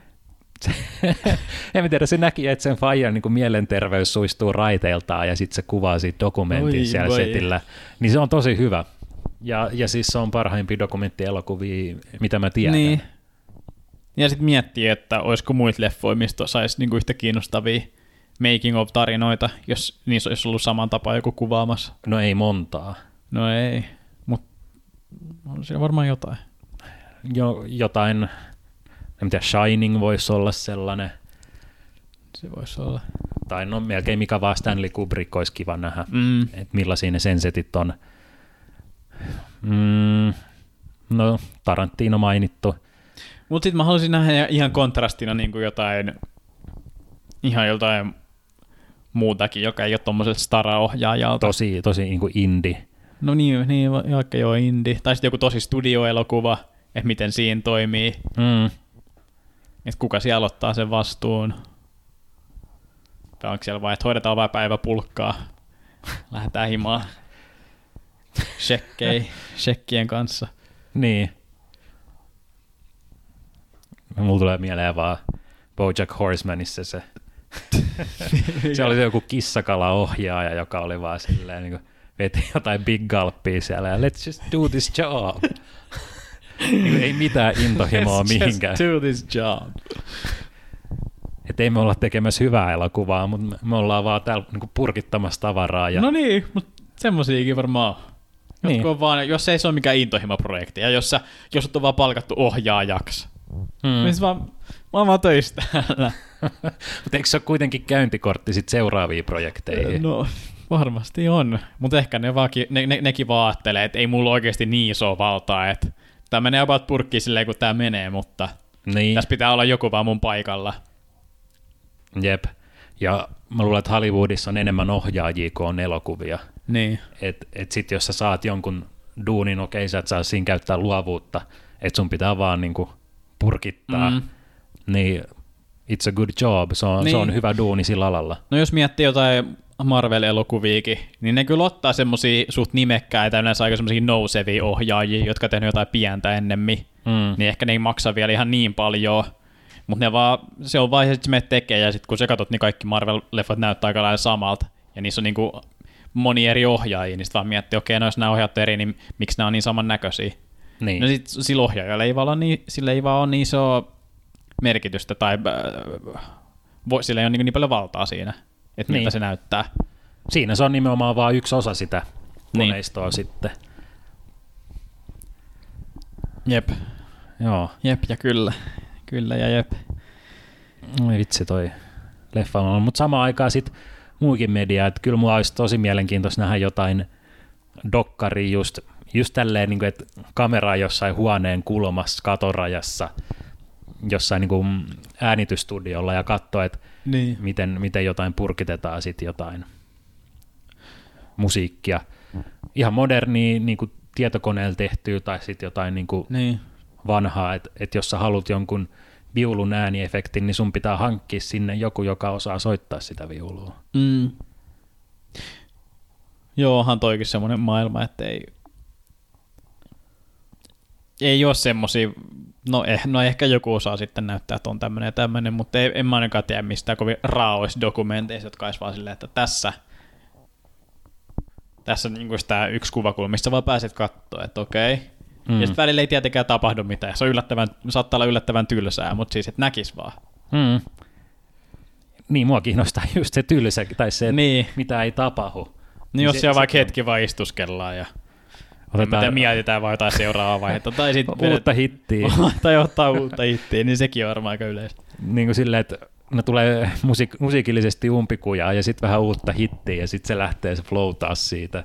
en tiedä, se näki, että sen faijan niin mielenterveys suistuu raiteiltaan ja sitten se kuvaa siitä dokumentin Oi, siellä vai. setillä. Niin se on tosi hyvä. Ja, ja siis se on parhaimpia dokumenttielokuvia, mitä mä tiedän. Niin. Ja sitten miettii, että olisiko muita leffoja, mistä saisi niinku yhtä kiinnostavia making of tarinoita, jos niissä olisi ollut saman tapaa joku kuvaamassa. No ei montaa. No ei, mutta on siellä varmaan jotain. Jo, jotain, en tiedä, Shining voisi olla sellainen. Se voisi olla. Tai no melkein mikä vaan Stanley Kubrick olisi kiva nähdä, mm. että millaisia ne sen setit on. Mm, no Tarantino mainittu. Mutta sitten mä haluaisin nähdä ihan kontrastina niin kuin jotain, ihan jotain muutakin, joka ei ole tommoiselta stara-ohjaajalta. Tosi, tosi niin kuin indie. No niin, niin vaikka joo indie. Tai sitten joku tosi studioelokuva, että miten siinä toimii. Mm. Että kuka siellä ottaa sen vastuun. Tai onko siellä vaan, että hoidetaan vain päivä pulkkaa. Lähdetään himaan. Shekkei, shekkien kanssa. Niin. Mulla tulee mieleen vaan BoJack Horsemanissa se. Se oli joku kissakala-ohjaaja, joka oli vaan silleen niin kuin veti jotain big gulppia siellä ja let's just do this job. Niin ei mitään intohimoa mihinkään. Let's just do this job. Että ei me olla tekemässä hyvää elokuvaa, mutta me ollaan vaan täällä niin kuin purkittamassa tavaraa. Ja... No niin, mutta semmoisiakin varmaan niin. Vaan, jos ei se ole mikään intohimoprojekti, ja jos, sä, jos sut on vaan palkattu ohjaajaksi, hmm. niin vaan, mä oon vaan töistä täällä. Mutta eikö se ole kuitenkin käyntikortti sit seuraaviin projekteihin? No, varmasti on. Mutta ehkä ne, vaan, ne, ne, nekin vaan ajattelee, että ei mulla oikeasti niin isoa valtaa, että tämä menee about purkkiin silleen, kun tämä menee, mutta niin. Tässä pitää olla joku vaan mun paikalla. Jep. Ja mä luulen, että Hollywoodissa on enemmän ohjaajia kuin on elokuvia. Niin. Että et sit jos sä saat jonkun duunin, okei, sä et saa siinä käyttää luovuutta, että sun pitää vaan niinku purkittaa, mm. niin it's a good job, se on, niin. se on hyvä duuni sillä alalla. No jos miettii jotain Marvel-elokuviikin, niin ne kyllä ottaa semmosia suht nimekkäitä, yleensä aika semmosia nousevia ohjaajia, jotka on tehnyt jotain pientä ennemmin, mm. niin ehkä ne ei maksa vielä ihan niin paljon, mutta ne vaan, se on vaihe, että se menet tekee, ja sitten kun sä katsot, niin kaikki Marvel-leffot näyttää aika lailla samalta, ja niissä on niinku moni eri ohjaajia, niin sitten vaan miettii, okei, okay, no jos nämä ohjaat eri, niin miksi nämä on niin samannäköisiä? Niin. No sitten sillä ohjaajalla ei vaan ole niin, sillä ei vaan ole niin iso merkitystä, tai äh, sillä ei ole niin, niin paljon valtaa siinä, että miltä niin. se näyttää. Siinä se on nimenomaan vain yksi osa sitä koneistoa niin. sitten. Jep. Joo. Jep ja kyllä. Kyllä ja jep. Oi vitsi toi leffa on, mutta samaan aikaan sitten muukin media, että kyllä mua olisi tosi mielenkiintoista nähdä jotain dokkaria just, just tälleen, niin kuin, että kamera jossain huoneen kulmassa, katorajassa, jossain niin kuin äänitysstudiolla ja katsoa, että niin. miten, miten jotain purkitetaan sitten jotain musiikkia. Ihan modernia niin kuin tietokoneella tehtyä tai sitten jotain niin kuin niin. vanhaa, että, että jos sä haluat jonkun viulun ääniefektin, niin sun pitää hankkia sinne joku, joka osaa soittaa sitä viulua. Mm. Joo, onhan toikin semmoinen maailma, että ei, ei ole semmosia, no, eh, no ehkä joku osaa sitten näyttää, että on tämmöinen ja tämmöinen, mutta ei, en mä ainakaan tiedä mistään kovin raaoissa dokumenteissa, jotka olisi vaan silleen, että tässä, tässä on niin tämä yksi kuvakulma, mistä vaan pääset katsoa, että okei. Mm. Ja sitten välillä ei tietenkään tapahdu mitään. Se on yllättävän, saattaa olla yllättävän tylsää, mutta siis et näkis vaan. Mm. Niin, mua kiinnostaa just se tylsä, tai se, niin. mitä ei tapahdu. Niin, niin jos se, siellä se, vaikka se hetki vaan istuskellaan ja otetaan, mietitään vaan jotain seuraavaa vaihetta. Tai sit uutta hittiä. Tai ottaa uutta hittiä, niin sekin on varmaan aika yleistä. Niin kuin silleen, että ne tulee musiik- musiikillisesti umpikujaa ja sitten vähän uutta hittiä ja sitten se lähtee se flow taas siitä.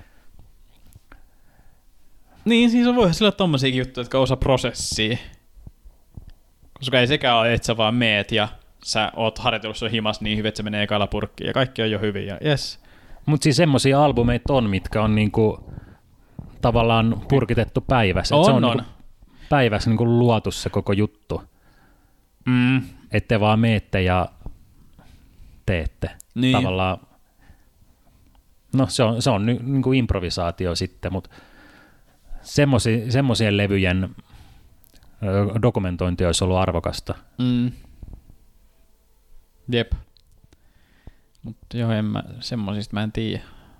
Niin, siis on voi sillä tommosiakin juttuja, jotka osa prosessia. Koska ei sekään ole, että sä vaan meet ja sä oot harjoitellut sun himas niin hyvin, että se menee ekalla purkkiin ja kaikki on jo hyvin ja yes. Mutta siis semmosia albumeita on, mitkä on niinku tavallaan purkitettu päivässä. On, se on on. Niinku päivässä niinku luotu se koko juttu. Mm. Ette vaan meette ja teette. Niin. Tavallaan, no se on, se on ny, niinku improvisaatio sitten, mutta semmosi, semmosien levyjen dokumentointi olisi ollut arvokasta. Mm. Jep. Mutta joo, en mä, semmosista mä en tiedä.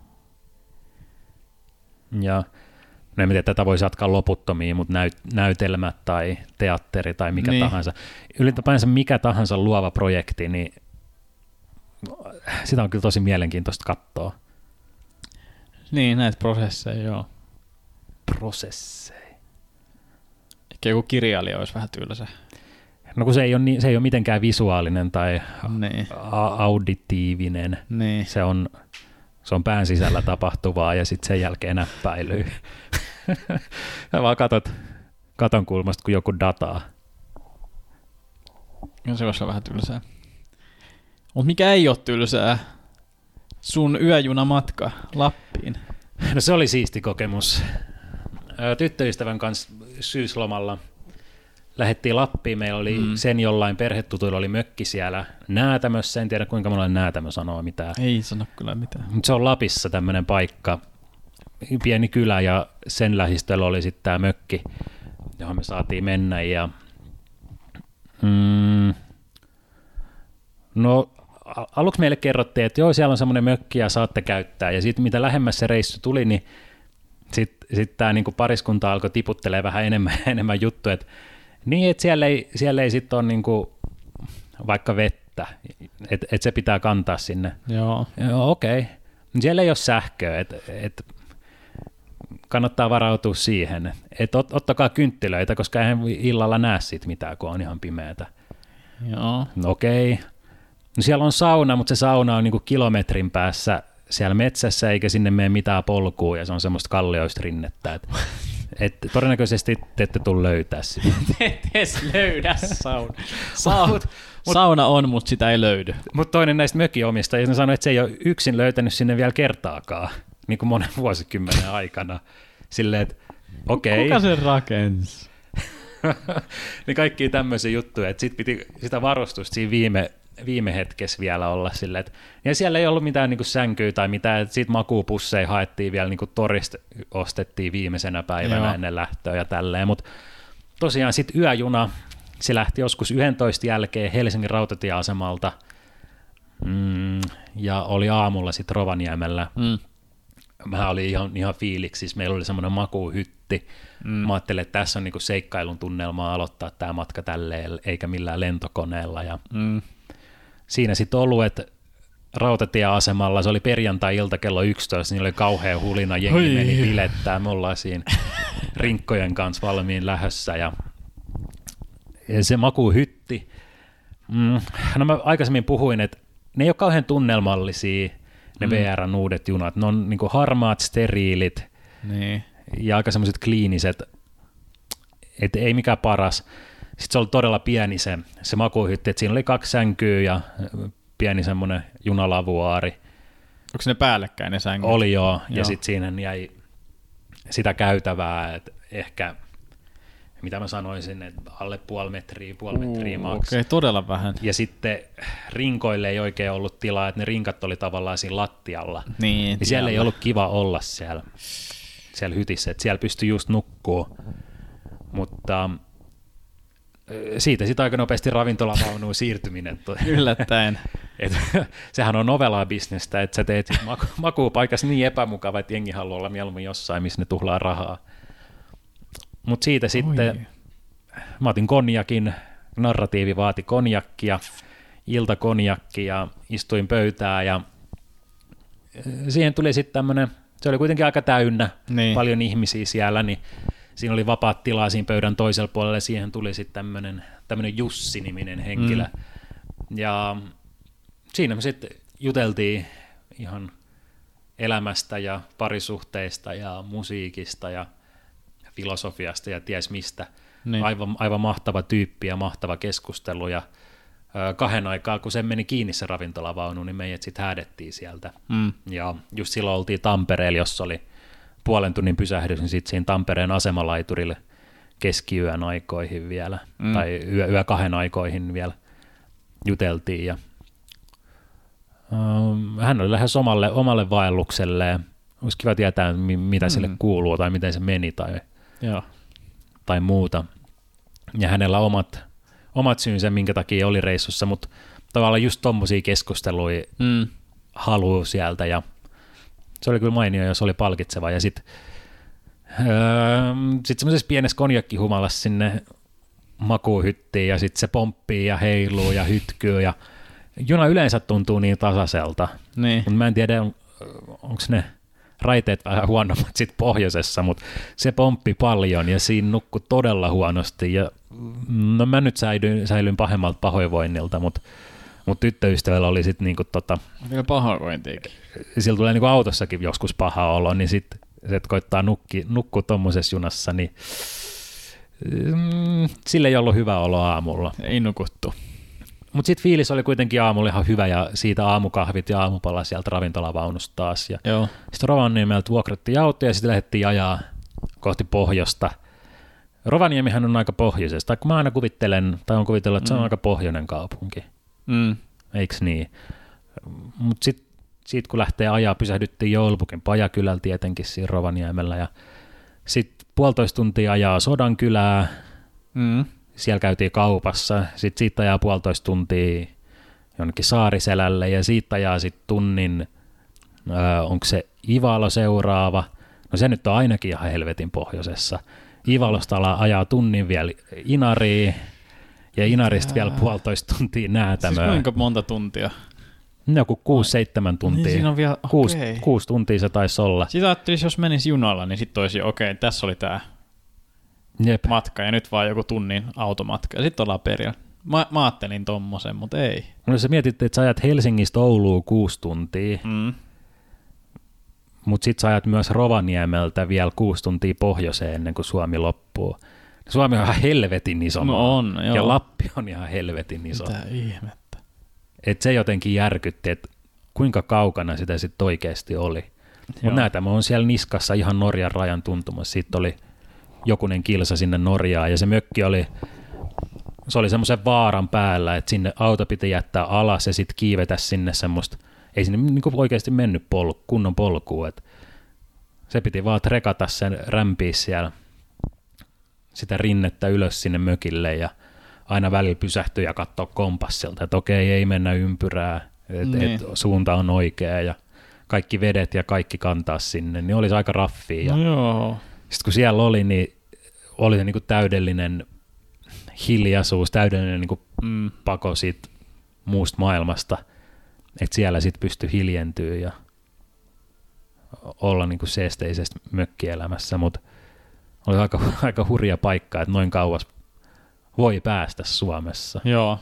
Ja no en tiedä, tätä voisi jatkaa loputtomiin, mutta näyt, näytelmät tai teatteri tai mikä niin. tahansa. Ylipäänsä mikä tahansa luova projekti, niin sitä on kyllä tosi mielenkiintoista katsoa. Niin, näitä prosesseja, joo. Prosesseja. Ehkä joku kirjailija olisi vähän tylsä. No kun se ei ole, niin, se ei ole mitenkään visuaalinen tai niin. a- auditiivinen. Niin. Se on, se on pään sisällä tapahtuvaa ja sitten sen jälkeen näppäilyy. Ja vaan katot katon kulmasta, kun joku dataa. No se voisi olla vähän tylsää. Mutta mikä ei ole tylsää? Sun yöjunamatka Lappiin. No se oli siisti kokemus. Tyttöystävän kanssa syyslomalla lähdettiin Lappiin. Meillä oli mm. sen jollain perhetutuilla oli mökki siellä Näätämössä. En tiedä kuinka monella Näätämö sanoo mitään. Ei sano kyllä mitään. Mutta se on Lapissa tämmöinen paikka. Pieni kylä ja sen lähistöllä oli sitten tämä mökki, johon me saatiin mennä. Ja, mm, no aluksi meille kerrottiin, että joo, siellä on semmoinen mökki ja saatte käyttää. Ja sitten mitä lähemmäs se reissu tuli, niin sitten sit tämä niinku pariskunta alkoi tiputtelee vähän enemmän, enemmän juttuja. Et, niin, että siellä ei, siellä ei sitten ole niinku vaikka vettä, että et se pitää kantaa sinne. Joo. Joo, okei. Okay. Siellä ei ole sähköä, että et kannattaa varautua siihen. Että ot, ottakaa kynttilöitä, koska eihän illalla näe siitä mitään, kun on ihan pimeätä. Joo. No okei. Okay. No siellä on sauna, mutta se sauna on niinku kilometrin päässä siellä metsässä, eikä sinne mene mitään polkua, ja se on semmoista kallioista rinnettä. Et, et todennäköisesti te ette tule löytää sitä. Te ette edes löydä sauna. Sauna, mut, sauna on, mutta sitä ei löydy. Mutta toinen näistä mökinomistajista sanoi, että se ei ole yksin löytänyt sinne vielä kertaakaan, niin kuin monen vuosikymmenen aikana. Silleen, että okei. Kuka sen rakensi? Niin kaikkia tämmöisiä juttuja, että sit piti sitä varustusta siinä viime, viime hetkessä vielä olla silleen, että ja siellä ei ollut mitään niin kuin sänkyä tai mitään, että siitä makuupusseja haettiin vielä, niin kuin torista ostettiin viimeisenä päivänä Joo. ennen lähtöä ja tälleen, mutta tosiaan sitten yöjuna, se lähti joskus yksitoista jälkeen Helsingin rautatieasemalta mm, ja oli aamulla sitten Rovaniemellä. Mm. Mä olin ihan, ihan fiiliksissä, meillä oli semmoinen makuuhytti. Mm. Mä ajattelin, että tässä on niinku seikkailun tunnelmaa aloittaa tämä matka tälleen, eikä millään lentokoneella. Ja mm. siinä sitten oluet rautatieasemalla, se oli perjantai-ilta kello yksitoista, niin oli kauhea hulina, jengi Oi. meni bilettää, me ollaan siinä rinkkojen kanssa valmiin lähössä. Ja, ja se makuuhytti, mm, no mä aikaisemmin puhuin, että ne ei ole kauhean tunnelmallisia, ne mm. V R:n uudet junat, ne on niinku harmaat, steriilit niin. ja aika semmoiset kliiniset, että ei mikään paras. Sitten se oli todella pieni se, se makuuhytti, että siinä oli kaksi sänkyä ja pieni semmoinen junalavuaari. Onko ne päällekkäin ne sänkyt? Oli joo, joo. Ja sitten siinä jäi sitä käytävää, että ehkä, mitä mä sanoisin, että alle puoli metriä, puoli metriä maks. Okei, okay, todella vähän. Ja sitten rinkoille ei oikein ollut tilaa, että ne rinkat oli tavallaan siinä lattialla. Niin, ja siellä ei ollut kiva olla siellä, siellä hytissä, että siellä pystyi just nukkuu. Mutta siitä sitten aika nopeasti ravintolavaunuun siirtyminen. Yllättäen. Et, sehän on novelaa bisnestä, että sä teet maku- makuupaikassa niin epämukava, että jengi haluaa olla mieluummin jossain, missä ne tuhlaa rahaa. Mutta siitä Oi. sitten mä otin konjakin, narratiivi vaati konjakkia, iltakonjakki ja istuin pöytään ja siihen tuli sitten tämmöinen, se oli kuitenkin aika täynnä, niin. paljon ihmisiä siellä, niin siinä oli vapaat tilaa siinä pöydän toisella puolella ja siihen tuli sitten tämmöinen, tämmöinen Jussi-niminen henkilö. Mm. Ja siinä me sitten juteltiin ihan elämästä ja parisuhteista ja musiikista ja filosofiasta ja ties mistä. Niin. Aivan, aivan mahtava tyyppi ja mahtava keskustelu ja kahden aikaa, kun se meni kiinni se ravintolavaunu, niin meidät sitten häädettiin sieltä. Mm. Ja just silloin oltiin Tampereella, jossa oli puolen tunnin pysähdys, niin sitten siinä Tampereen asemalaiturille keskiyön aikoihin vielä, mm. tai yö, yö kahden aikoihin vielä juteltiin. Ja, uh, hän oli lähes omalle, omalle vaellukselle. Olisi kiva tietää, mitä mm. sille kuuluu tai miten se meni tai, Joo. tai muuta. Ja hänellä omat, omat syynsä, minkä takia oli reissussa, mutta tavallaan just tommosia keskusteluja mm. haluu sieltä ja se oli kyllä mainio ja se oli palkitseva. Ja sitten öö, sit semmoisessa pienessä konjakkihumalassa sinne makuuhyttiin ja sitten se pomppii ja heiluu ja hytkyy ja juna yleensä tuntuu niin tasaiselta, niin. mutta mä en tiedä on, onko ne raiteet vähän huonommat sitten pohjoisessa, mutta se pomppi paljon ja siinä nukkui todella huonosti ja no mä nyt säilyin, säilyin pahemmalta pahoinvoinnilta, mutta Mutta tyttöystävällä oli sitten niinku tota... Vielä pahoinvointiikin. Sillä tulee niinku autossakin joskus paha olo, niin sitten se, että koittaa nukki, nukkua tommosessa junassa, niin mm, sillä ei ollut hyvä olo aamulla. Ei nukuttu. Mutta sitten fiilis oli kuitenkin aamulla ihan hyvä ja siitä aamukahvit ja aamupala sieltä ravintolavaunusta taas. Sitten Rovaniemeltä vuokrattiin auto ja sitten lähdettiin ajaa kohti pohjoista. Rovaniemihän on aika pohjoisesta, tai kun mä aina kuvittelen, tai on kuvitellut, että se on mm. aika pohjoinen kaupunki. Mm. Eiks niin? Mutta sitten sit kun lähtee ajaa, pysähdyttiin Joulupukin Pajakylällä tietenkin siinä Rovaniemellä ja sitten puolitoista tuntia ajaa Sodankylää, mm. siellä käytiin kaupassa, sitten siitä ajaa puolitoista tuntia jonnekin Saariselälle ja siitä ajaa sitten tunnin, öö, onko se Ivalo seuraava, no se nyt on ainakin ihan helvetin pohjoisessa. Ivalosta ajaa tunnin vielä Inariin. Ja Inarista vielä puolitoista tuntia Näätämöön. Siis kuinka monta tuntia? No joku kuusi seitsemän tuntia. Niin siinä on vielä, okei. Kuusi, kuusi tuntia se taisi olla. Sitä ajattelisi, jos menisi junalla, niin sitten olisi jo, okei, okay, tässä oli tämä matka ja nyt vaan joku tunnin automatka. Ja sitten ollaan perillä. Mä, mä ajattelin tommosen, mutta ei. No sä mietit, että sä ajat Helsingistä Ouluun kuusi tuntia, mm. mutta sitten sä ajat myös Rovaniemeltä vielä kuusi tuntia pohjoiseen ennen kuin Suomi loppuu. Suomi on ihan helvetin iso maa. No on, joo. Ja Lappi on ihan helvetin iso. Mitä ihmettä. Et se jotenkin järkytti, että kuinka kaukana sitä sitten oikeasti oli. Mutta näitä mä oon siellä niskassa ihan Norjan rajan tuntumassa. Siitä oli jokunen kilsa sinne Norjaan ja se mökki oli, se oli semmoisen vaaran päällä, että sinne auto piti jättää alas ja sitten kiivetä sinne semmoista, ei sinne niinku oikeasti mennyt polku, kunnon polkuun. Et se piti vaan trekata sen rämpiä siellä sitä rinnettä ylös sinne mökille ja aina välillä pysähtyä ja katsoa kompassilta, että okei, ei mennä ympyrää, että niin. et suunta on oikea ja kaikki vedet ja kaikki kantaa sinne, niin olisi aika raffia. No sitten kun siellä oli, niin oli se niin kuin täydellinen hiljaisuus, täydellinen niin kuin mm. pako siitä muusta maailmasta, että siellä sitten pystyi hiljentyä ja olla niin kuin seesteisesti mökkielämässä, mutta oli aika, aika hurja paikka, että noin kauas voi päästä Suomessa. Joo.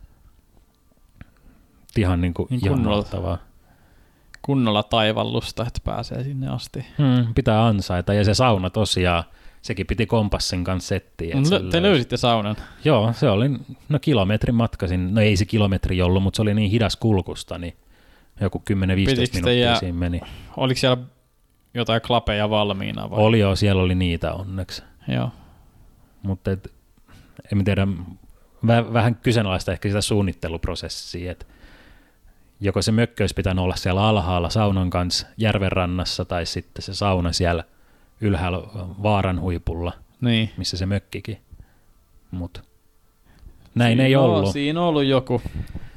Ihan niin kuin niin kunnolla, kunnolla taivallusta, että pääsee sinne asti. Hmm, pitää ansaita. Ja se sauna tosiaan, sekin piti kompassin kanssa settiä. L- te löysitte saunan? Joo, se oli no kilometrin matka sinne. No ei se kilometri ollut, mutta se oli niin hidas kulkusta, niin joku kymmenen viisitoista minuuttia jää, siinä meni. Oliko siellä jotain klapeja valmiina? Vai? Oli joo, siellä oli niitä onneksi. Joo. Mutta en tiedä, vähän kyseenalaista ehkä sitä suunnitteluprosessia, että joko se mökkö olisi pitänyt olla siellä alhaalla saunan kanssa järvenrannassa tai sitten se sauna siellä ylhäällä vaaran huipulla, niin. missä se mökkikin. Mut näin siinä ei on, ollut. Siinä on ollut joku,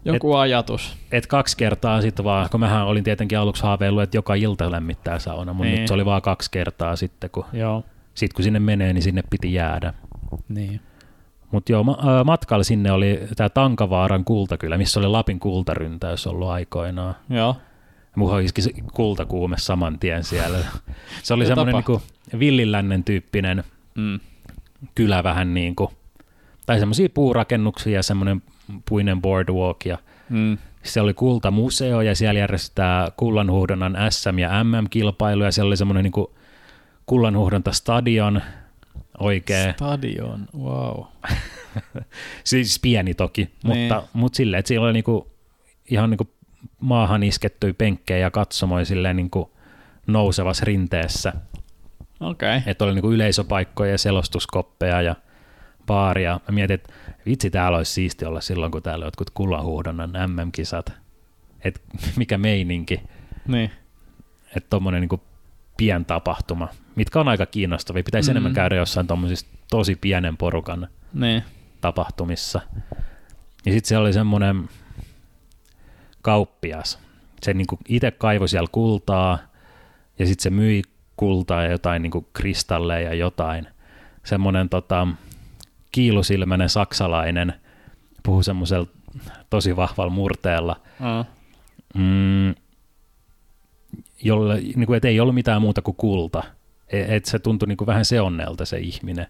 Joku et, ajatus. Et kaksi kertaa sitten vaan, kun mähän olin tietenkin aluksi haaveillut, että joka ilta lämmittää sauna, mutta niin. Nyt se oli vaan kaksi kertaa sitten, kun, sit kun sinne menee, niin sinne piti jäädä. Niin. Mutta joo, matkalla sinne oli tämä Tankavaaran kultakylä, missä oli Lapin kultaryntäys ollut aikoinaan. Joo. Mulla iski kultakuume saman tien siellä. Se oli semmoinen niinku villilännen tyyppinen mm. kylä vähän niin kuin, tai semmoisia puurakennuksia ja semmoinen puinen boardwalk. Ja mm. se oli kultamuseo ja siellä järjestetään kullanhuuhdonnan S M- ja M M-kilpailu ja siellä oli semmoinen niinku kullanhuuhdonta-stadion oikein. Stadion, wow. Siis pieni toki, niin. mutta, mutta silleen, että siellä oli niinku, ihan niinku maahan iskettyjä penkkejä ja katsomoja silleen niinku nousevassa rinteessä. Okei. Okay. Että oli niinku yleisöpaikkoja ja selostuskoppeja ja baaria. Mä mietin, että vitsi täällä olisi siisti olla silloin, kun täällä on jotkut kullanhuuhdonnan M M-kisat. Että mikä meininki. Niin. Että tommonen niinku pien tapahtuma, mitkä on aika kiinnostavia. Pitäisi mm. enemmän käydä jossain tommosissa tosi pienen porukan niin. tapahtumissa. Ja sitten se oli semmoinen kauppias. Se niinku itse kaivoi siellä kultaa ja sitten se myi kultaa ja jotain niinku kristalleja ja jotain. Semmoinen tota, kiilusilmäinen saksalainen puhui semmoisella tosi vahvalla murteella. Uh. Mm, jolle, niin kuin, et ei ollut mitään muuta kuin kulta. Et, et se tuntui niin kuin vähän seonnelta se ihminen.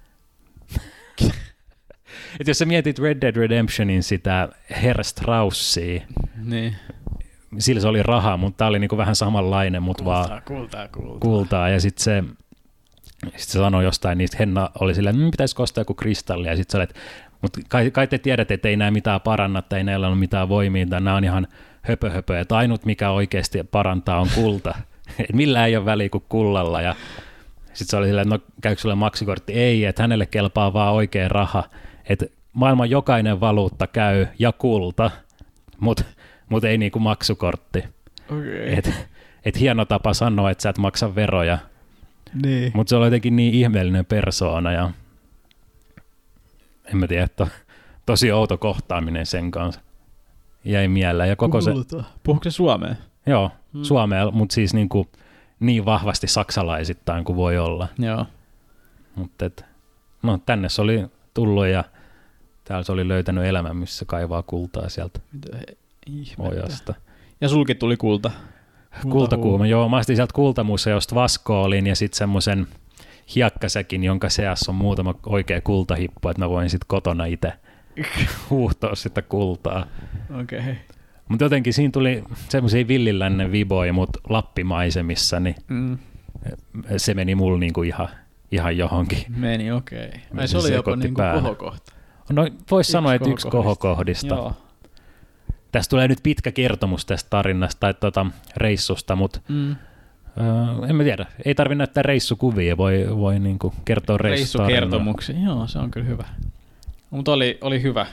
Et jos sä mietit Red Dead Redemptionin sitä Herr Straussia, niin. sillä se oli rahaa, mutta tää oli niin kuin vähän samanlainen, mutta kultaa, vaan kultaa, kultaa. kultaa. Ja sitten se, sit se sanoi jostain niistä, Henna oli silleen, että pitäisikö ostaa joku kristalli, ja sitten sä olet, mutta kai, kai te tiedätte, että ei näe mitään paranna, tai ei näillä ole mitään voimia, tai nämä on ihan höpö höpö, että ainut mikä oikeasti parantaa on kulta. Et millään ei ole väliä kuin kullalla. Ja sitten se oli silleen, että no käykö sulle maksukortti? Ei, että hänelle kelpaa vaan oikea raha. Että maailman jokainen valuutta käy ja kulta, mutta mut ei niinku maksukortti. Okay. Että et hieno tapa sanoa, että sä et maksa veroja. Niin. Mutta se oli jotenkin niin ihmeellinen persoona ja en mä tiedä, että tosi outo kohtaaminen sen kanssa. Jäi mieleen. Ja koko se, puhuuko se suomea? Joo, hmm. suomea, mutta siis niin, kuin, niin vahvasti saksalaisittain kuin voi olla. Joo. Mutta no, tänne se oli tullut ja täällä se oli löytänyt elämän, missä kaivaa kultaa sieltä ojasta. Ja sulki tuli kulta? Kultakuuma, joo. Mä astin sieltä kultamuseosta vaskoolin ja sitten semmoisen hiekkasäkin, jonka seassa on muutama oikea kultahippu, että mä voin sitten kotona itse huuhtoa sitä kultaa. Okei. Okay. Mutta jotenkin siinä tuli semmoisia villilännen viboja, mutta lappimaisemissa, niin mm. se meni mulla niinku ihan, ihan johonkin. Meni, okei. Okay. Se oli jopa niinku kohokohta. No voisi sanoa, että yksi kohokohdista. Joo. Tästä tulee nyt pitkä kertomus tästä tarinasta tai tuota reissusta, mutta mm. uh, en mä tiedä. Ei tarvitse näyttää reissukuvia, voi, voi niinku kertoa reissutarinaa. Reissukertomuksia, joo, se on kyllä hyvä. Mutta oli, oli hyvä.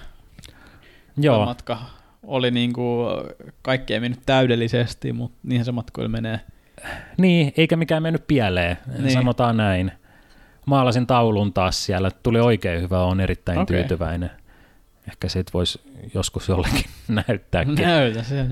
Joo. Tämä matka oli niinku, kaikki ei mennyt täydellisesti, mutta niinhän se matkoilla menee. Niin, eikä mikään mennyt pieleen, niin. Sanotaan näin. Maalasin taulun taas siellä, tuli oikein hyvä, olen erittäin okay. tyytyväinen. Ehkä sit voisi joskus jollekin näyttääkin. Näytä se.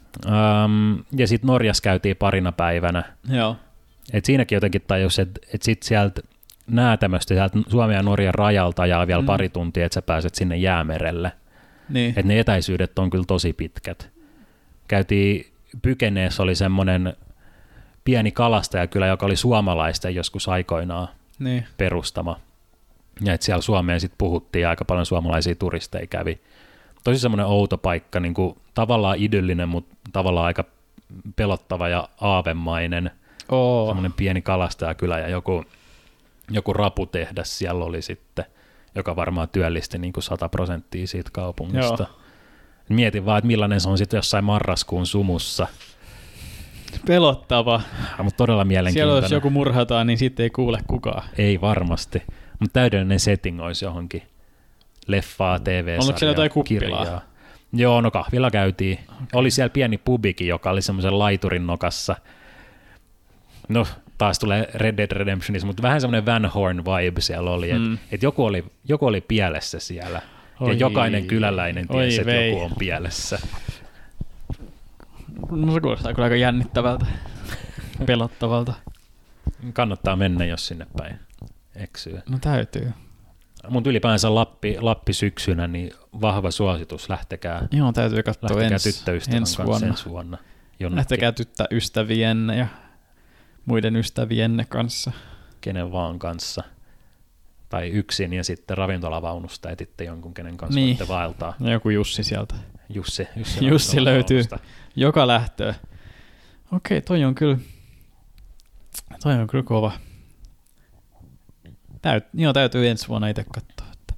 Um, ja sitten Norjassa käytiin parina päivänä. Joo. Et siinäkin jotenkin tajus, että et sitten sieltä Näätämöstä, sieltä Suomen ja Norjan rajalta ajaa vielä mm. pari tuntia, että sä pääset sinne Jäämerelle. Niin. Että ne etäisyydet on kyllä tosi pitkät. Käytiin Pykeneessä, oli semmoinen pieni kalastajakylä, joka oli suomalaisten joskus aikoinaan niin. perustama. Ja että siellä Suomeen sitten puhuttiin ja aika paljon suomalaisia turisteja kävi. Tosi semmoinen outo paikka, niin kuin tavallaan idyllinen, mutta tavallaan aika pelottava ja aavemainen. Oh. Semmoinen pieni kalastajakylä ja joku, joku raputehdas siellä oli sitten, joka varmaan työllisti niin kuin sata prosenttia siitä kaupungista. Joo. Mietin vaan, että millainen se on sitten jossain marraskuun sumussa. Pelottava. Ja, mutta todella mielenkiintoinen. Siellä jos joku murhataan, niin sitten ei kuule kukaan. Ei varmasti, mutta täydellinen setting olisi johonkin leffaa, T V-sarjaa, oliko siellä jotain kuppilaa? Kirjaa. Joo, no kahvilla käytiin. Okay. Oli siellä pieni pubikin, joka oli semmoisen laiturin nokassa. No, taas tulee Red Dead Redemptionissa, mutta vähän semmoinen Van Horn vibe siellä oli, että mm. et joku, oli, joku oli pielessä siellä. Oi, ja jokainen kyläläinen tiesi, että vei. joku on pielessä. No se kuulostaa kyllä aika jännittävältä, pelottavalta. Kannattaa mennä, jos sinne päin eksyy. No täytyy. Mutta ylipäänsä Lappi, Lappi syksynä, niin vahva suositus, lähtekää, Joo, täytyy katsoa lähtekää ens, tyttöystävän ensi kanssa vuonna. ensi vuonna. Jonnekin. Lähtekää tyttöystävienne ja muiden ystävienne kanssa. Kenen vaan kanssa. Tai yksin ja sitten ravintolavaunusta etitte jonkun, kenen kanssa Niin. voitte vaeltaa. Ja joku Jussi sieltä. Jussi, Jussi, Jussi löytyy ravintolavaunusta. joka lähtöä. Okei, toi on kyllä, toi on kyllä kova. Täyt, joo, täytyy ensi vuonna itse katsoa, että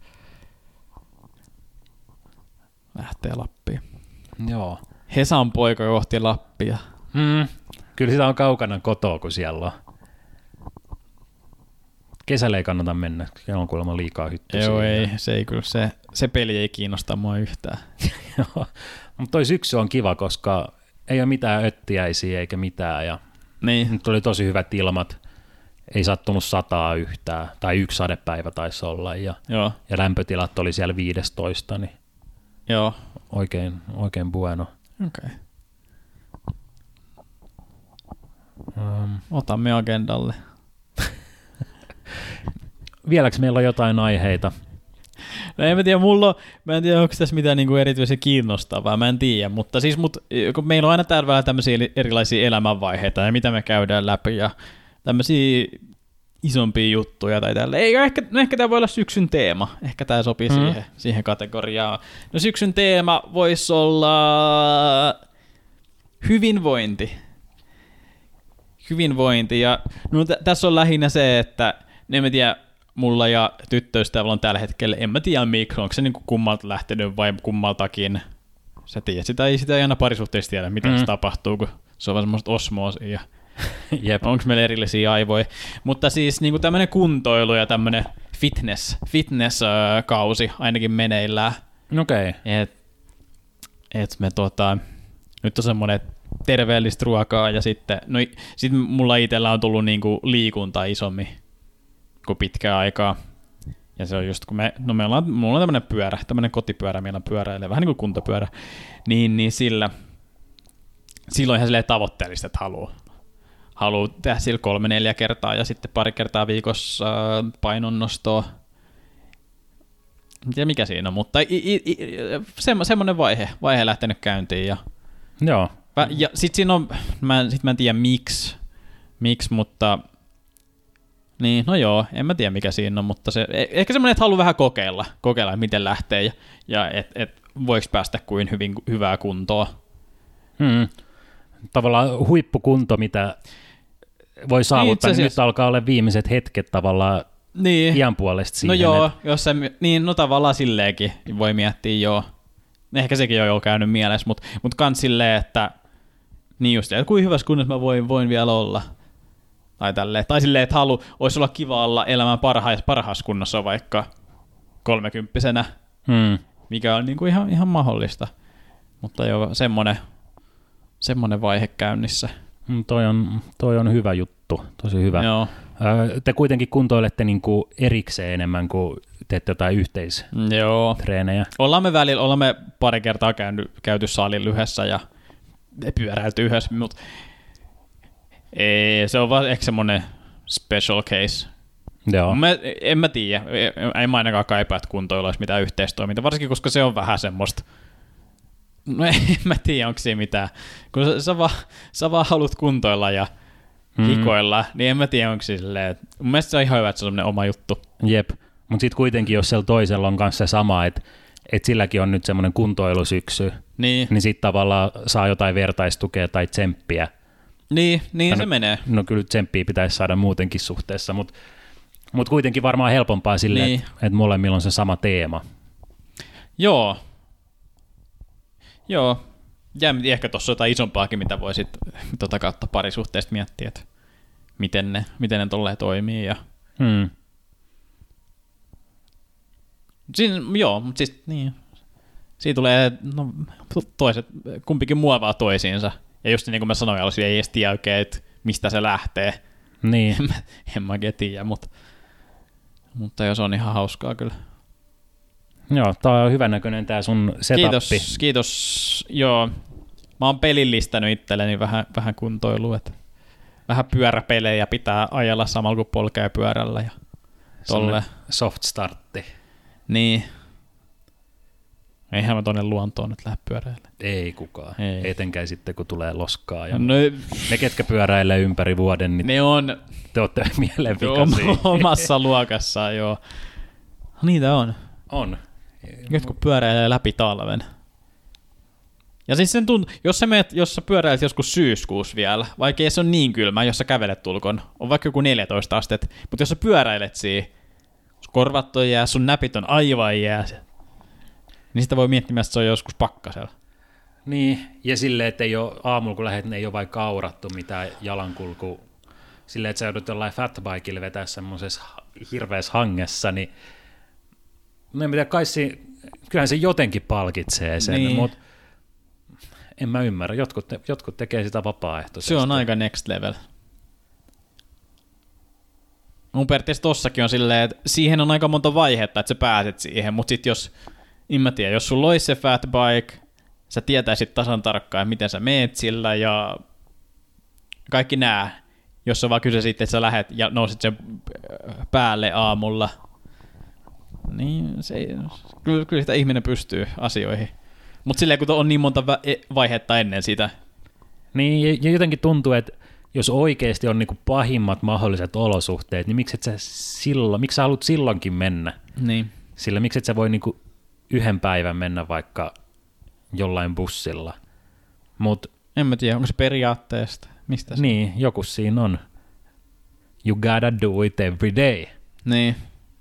lähtee Lappiin. Joo. Hesan poika kohti Lappia. Mm. Kyllä sitä on kaukana kotoa, kun siellä on. Kesällä ei kannata mennä, siellä on kuulemma liikaa hyttysiä. Joo, ei, se, ei kyllä, se, se peli ei kiinnosta mua yhtään. Joo, mutta toi syksy on kiva, koska ei ole mitään öttiäisiä eikä mitään. Ja Niin. nyt oli tosi hyvät ilmat, ei sattunut sataa yhtään, tai yksi sadepäivä taisi olla, ja, Joo, ja lämpötilat oli siellä viisitoista, niin joo. oikein, oikein bueno. Okei. Um, Otamme agendalle. vieläks meillä on jotain aiheita? No en mä tiedä, mulla on, mä en tiedä, onko tässä mitään niinku erityisen kiinnostavaa, mä en tiedä, mutta siis mut, kun meillä on aina täällä vähän tämmöisiä erilaisia elämänvaiheita ja mitä me käydään läpi ja tämmöisiä isompia juttuja tai tällä. Ei, ehkä, no ehkä tämä voi olla syksyn teema, ehkä tämä sopii mm. siihen, siihen kategoriaan. No syksyn teema voisi olla hyvinvointi. Hyvinvointi ja no, t- tässä on lähinnä se, että en mä tiedä, mulla ja tyttöystävällä on tällä hetkellä, en mä tiedä miksi, onko se niin kuin kummalta lähtenyt vai kummaltakin. Sä tiedät, sitä ei, sitä ei aina parisuhteessa tiedä, mitä mm. se tapahtuu, kun se on vaan semmoista osmoosia. Jep. Onko meillä erillisiä aivoja. Mutta siis niin kuin tämmöinen kuntoilu ja tämmöinen fitness, fitness-kausi ainakin meneillään. Okei. Okay. Et, et me tota, nyt on semmoinen terveellistä ruokaa ja sitten, no sit mulla itsellä on tullut niinku liikunta isommin kuin pitkään aikaa. Ja se on just kun me, no meillä on, mulla on tämmönen pyörä, tämmönen kotipyörä, meillä on pyöräilee, vähän niin kuin kuntopyörä, niin, niin sillä, silloin ihan silleen tavoitteellista, että haluaa. Haluaa tehdä sillä kolme, neljä kertaa ja sitten pari kertaa viikossa painonnostoa. En tiedä mikä siinä on, mutta i, i, i, semmo, semmoinen vaihe, vaihe lähtenyt käyntiin. Ja, Joo. ja sit siinä on, mä, sit mä en tiedä miksi, miksi, mutta niin, no joo, en mä tiedä mikä siinä on, mutta se, ehkä semmoinen, että haluaa vähän kokeilla, kokeilla, miten lähtee ja, ja että et voiko päästä kuin hyvin, hyvää kuntoa. Hmm. Tavallaan huippukunto, mitä voi saavuttaa, niin nyt alkaa olla viimeiset hetket tavallaan niin. iän puolesta siihen. No joo, et... jos se, niin no tavallaan silleenkin voi miettiä joo. Ehkä sekin on jo käynyt mielessä, mutta mut kans silleen, että niin just, että kuinka hyvässä kunnossa mä voin, voin vielä olla. Tai tälleen. Tai silleen, että halu, olisi olla kiva olla elämän parhaassa, parhaassa kunnossa vaikka kolmekymppisenä, hmm. mikä on niinku ihan, ihan mahdollista. Mutta joo, semmonen, semmonen vaihe käynnissä. Hmm, toi, on, toi on hyvä juttu, tosi hyvä. Joo. Te kuitenkin kuntoilette niinku erikseen enemmän kuin teette jotain yhteistreenejä. Ollaan me välillä, ollaan me pari kertaa käynyt, käyty salin lyhyessä ja pyöräilty yhdessä, mutta ei, se on vaan ehkä semmoinen special case. Joo. Mä, en mä tiedä, ei mä ainakaan kaipaa, että kuntoilla olisi mitään yhteistoimintaa, varsinkin koska se on vähän semmoista, no en mä tiedä, onko siinä mitään, kun sä, sä, vaan, sä vaan haluat kuntoilla ja hikoilla, mm. niin en mä tiedä, onko se silleen, että mun mielestä se on ihan hyvä, että se on semmoinen oma juttu. Jep, mutta sitten kuitenkin, jos siellä toisella on kanssa se sama, että et silläkin on nyt semmoinen kuntoilusyksy, niin, niin sitten tavallaan saa jotain vertaistukea tai tsemppiä. Niin, niin se no, menee. No kyllä tsemppiä pitäisi saada muutenkin suhteessa, mutta mut kuitenkin varmaan helpompaa silleen, niin. että et molemmilla on se sama teema. Joo. Joo. Ja ehkä tuossa on jotain isompaakin, mitä voi sitten tota kautta parisuhteesta miettiä, että miten ne, miten ne tolleen toimii. Ja... Hmm. Siin, joo, mutta siis niin. Siinä tulee no, toiset, kumpikin muovaa toisiinsa. Ja just niin kuin mä sanoin, aluksi ei edes tiedä oikein, että mistä se lähtee. Niin. En mä, en mäkin tiedä, mutta, mutta jos on ihan hauskaa kyllä. Joo, tää on hyvän näköinen tää sun setappi. Kiitos, kiitos. Joo, mä oon pelillistänyt itselleni vähän, vähän kuntoilua, että vähän pyöräpelejä pitää ajella samalla kuin polkea pyörällä ja tolle. Soft startti. Niin. Eihän mä tonne luontoon nyt lähde pyöräille. Ei kukaan. Ei. Etenkään sitten, kun tulee loskaa. Ja no, ne, ketkä pyöräilee ympäri vuoden, niin ne on, te ootte mielenvikaisia. Omassa luokassaan, joo. Niitä on. On. Jotkut pyöräilee läpi talven. Ja siis sen tunt- jos sä, meet, jos sä pyöräilet joskus syyskuussa vielä, vaikka ei se on niin kylmä, jos sä kävelet tulkon, on vaikka joku neljätoista astet, mutta jos sä pyöräilet siihen, korvat on jää, sun näpit on aivan jää, niin sitä voi miettiä, että se on joskus pakkasella. Niin, ja silleen, että ei ole, aamulla kun lähdet, ei ole vaikka aurattu mitään jalankulku. Silleen, että sä joudut jollain fatbikeille vetää semmoisessa hirveässä hangessa, niin no en tiedä, kai si- kyllähän se jotenkin palkitsee sen, niin. Mutta en mä ymmärrä. Jotkut, te- jotkut tekee sitä vapaaehtoisesti. Se on aika next level. Mun periaatteessa tossakin on silleen, että siihen on aika monta vaihetta, että sä pääset siihen, mutta sit jos, en mä tiedä, jos sulla olisi se fatbike, sä tietäisit tasan tarkkaan, miten sä meet sillä ja kaikki nää, jos on vaan kyse sitten, että sä lähet ja nousit sen päälle aamulla, niin se ei, kyllä, kyllä sitä ihminen pystyy asioihin. Mutta silleen, kun on niin monta vaihetta ennen sitä. Niin, ja jotenkin tuntuu, että jos oikeasti on niinku pahimmat mahdolliset olosuhteet, niin miksi et sä silloin, miksi sä haluat silloinkin mennä? Niin. Sillä miksi et sä voi niinku yhden päivän mennä vaikka jollain bussilla? Mut, en mä tiedä, onko se periaatteesta? Mistä se? Niin, joku siinä on. You gotta do it every day. Niin.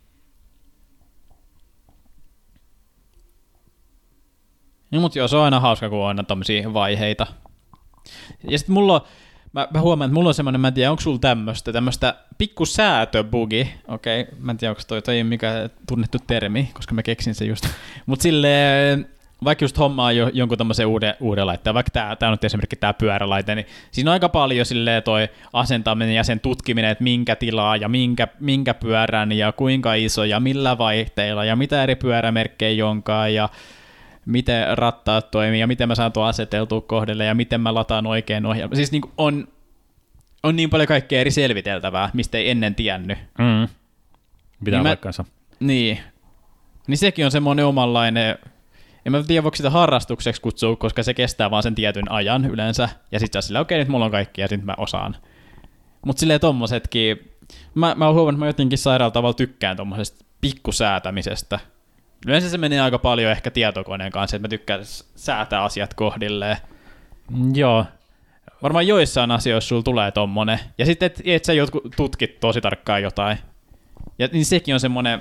No, mutta joo, se on aina hauska, kun on aina tommosia vaiheita. Ja sit mulla on, mä, mä huomaan, että mulla on semmonen, mä en tiedä, onko sulla tämmöstä, tämmöstä pikku säätöbugi, okei, okay, mä en tiedä, onko toi, toi ei mikä tunnettu termi, koska mä keksin sen just, mut silleen, vaikka just hommaa jo, jonkun tommosen uuden, uuden laitteen, vaikka tää, tää on nyt esimerkiksi tää pyörälaite, niin siinä on aika paljon silleen toi asentaminen ja sen tutkiminen, että minkä tilaa ja minkä, minkä pyörän ja kuinka iso ja millä vaihteilla ja mitä eri pyörämerkkejä onkaan ja miten rattaat toimii ja miten mä saan tuon aseteltua kohdelle ja miten mä lataan oikein ohjelma. Siis niin on, on niin paljon kaikkea eri selviteltävää, mistä ei ennen tiennyt. Mm. Pitää niin vaikkansa. Niin. Niin sekin on semmoinen omanlainen, en mä tiedä voiko sitä harrastukseksi kutsua, koska se kestää vaan sen tietyn ajan yleensä. Ja sit sä sillä, okei, nyt mulla on kaikki ja sit mä osaan. Mut silleen tommosetkin, mä, mä oon huomannut, että mä jotenkin sairaalla tavalla tykkään tommosesta pikkusäätämisestä. Yleensä se menee aika paljon ehkä tietokoneen kanssa, että mä tykkään säätää asiat kohdilleen. Joo. Varmaan joissain asioissa sulla tulee tommonen. Ja sitten, et, et sä jotkut tutkit tosi tarkkaan jotain. Ja niin sekin on semmonen,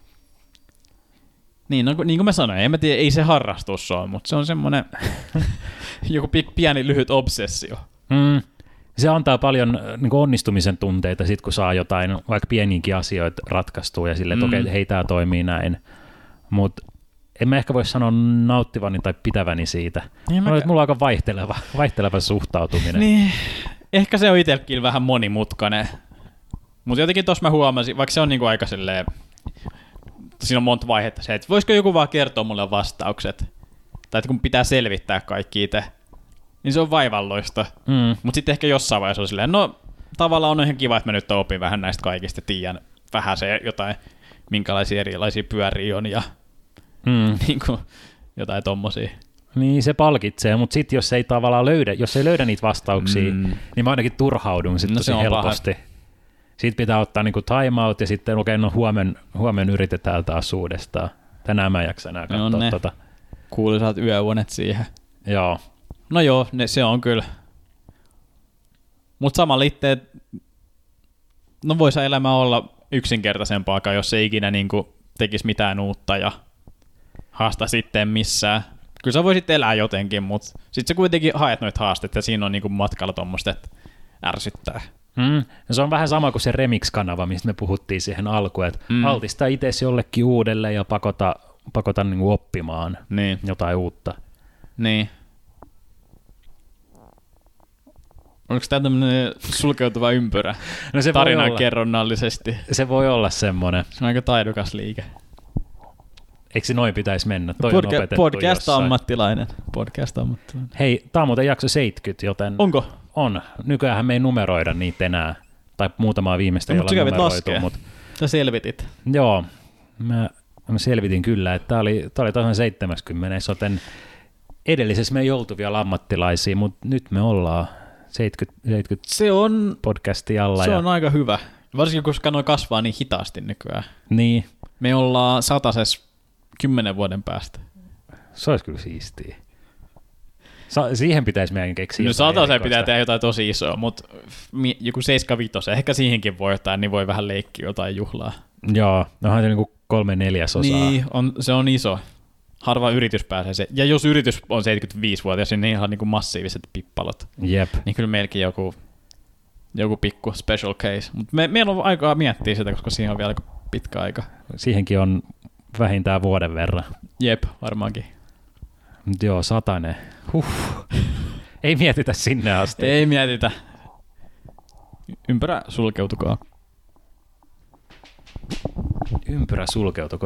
niin, no, niin kuin mä sanoin, en mä tiedä, ei se harrastus ole, mutta se on semmonen joku pieni lyhyt obsessio. Mm. Se antaa paljon niin kuin onnistumisen tunteita, sit kun saa jotain, vaikka pieniinkin asioita ratkaistua ja silleen, että mm. okei, okay, hei, tää toimii näin. Mutta en mä ehkä voi sanoa nauttivani tai pitäväni siitä. Niin mä... Mulla on aika vaihteleva, vaihteleva suhtautuminen. Niin, ehkä se on itsellekin vähän monimutkainen. Mutta jotenkin tossa mä huomasin, vaikka se on niinku aika silleen, siinä on monta vaihetta se, että voisiko joku vaan kertoa mulle vastaukset. Tai että kun pitää selvittää kaikki itse, niin se on vaivalloista. Mm. Mutta sitten ehkä jossain vaiheessa on silleen, no tavallaan on ihan kiva, että mä nyt opin vähän näistä kaikista, tiedän vähän se jotain, minkälaisia erilaisia pyöriä on ja mm. niin kuin, jotain tommosia. Niin se palkitsee, mutta sitten jos ei tavallaan löydä, jos ei löydä niitä vastauksia, mm. niin mä ainakin turhaudun sitten no, tosi helposti. Paha. Siitä pitää ottaa niinku time out ja sitten okei, okay, no huomen, huomen yritetään taas uudestaan. Tänään mä en jaksa enää katsoa no, tota. Kuuluisat yöunet siihen. Joo. No joo, ne, se on kyllä. Mutta samalla itse, no voisi elämä olla yksinkertaisempaakaan, jos ei ikinä niinku tekisi mitään uutta ja haasta sitten missään. Kyllä sä voisit elää jotenkin, mutta sitten sä kuitenkin haet noita haasteita ja siinä on niinku matkalla tuommoista, että ärsyttää. Mm. Se on vähän sama kuin se Remix-kanava, mistä me puhuttiin siihen alkuun, että mm. altista itsesi jollekin uudelle ja pakota, pakota niinku oppimaan niin. jotain uutta. Niin. Onko tämä tämmöinen sulkeutuva ympyrä no se tarinan kerronnallisesti? Se voi olla semmoinen. Se on aika taidokas liike. Eikö se noin pitäisi mennä? Toi Podca- on opetettu podcast-ammattilainen. Podcast-ammattilainen. Hei, tämä on muuten jakso seitsemänkymmentä, joten... Onko? On. Nykyäänhän me ei numeroida niitä enää. Tai muutamaa viimeistä no, ei olla numeroitu. Mutta... Sä selvitit. Joo. Mä, mä selvitin kyllä, että tämä oli, tää oli tosiaan seitsemänkymmentä, joten edellisessä me ei oltu vielä ammattilaisia, mutta nyt me ollaan seitsemänkymmentä, seitsemänkymmentä se on, podcastia alla. Se ja... on aika hyvä. Varsinkin, koska noi kasvaa niin hitaasti nykyään. Niin. Me ollaan satasessa kymmenen vuoden päästä. Se olisi kyllä siistiä. Sa- siihen pitäisi meidän keksiä no, jotain sataseen pitää tehdä jotain tosi isoa, mutta joku seitsemänkymmentäviisi, ehkä siihenkin voi jotain, niin voi vähän leikkiä jotain juhlaa. Joo, onhan se niinku kolme neljäsosaa. Niin, on, se on iso. Harva yritys pääsee se. Ja jos yritys on seitsemänkymmentäviisivuotias, niin ihan niinku massiiviset pippalot. Jep. Niin kyllä meilläkin joku, joku pikku special case. Mutta me, meillä on aikaa miettiä sitä, koska siihen on vielä pitkä aika. Siihenkin on vähintään vuoden verran. Jep, varmaankin. Mut joo, satanen. Huh. Ei mietitä sinne asti. Ei mietitä. Ympärä sulkeutukaa. Ympyrä sulkeutuko.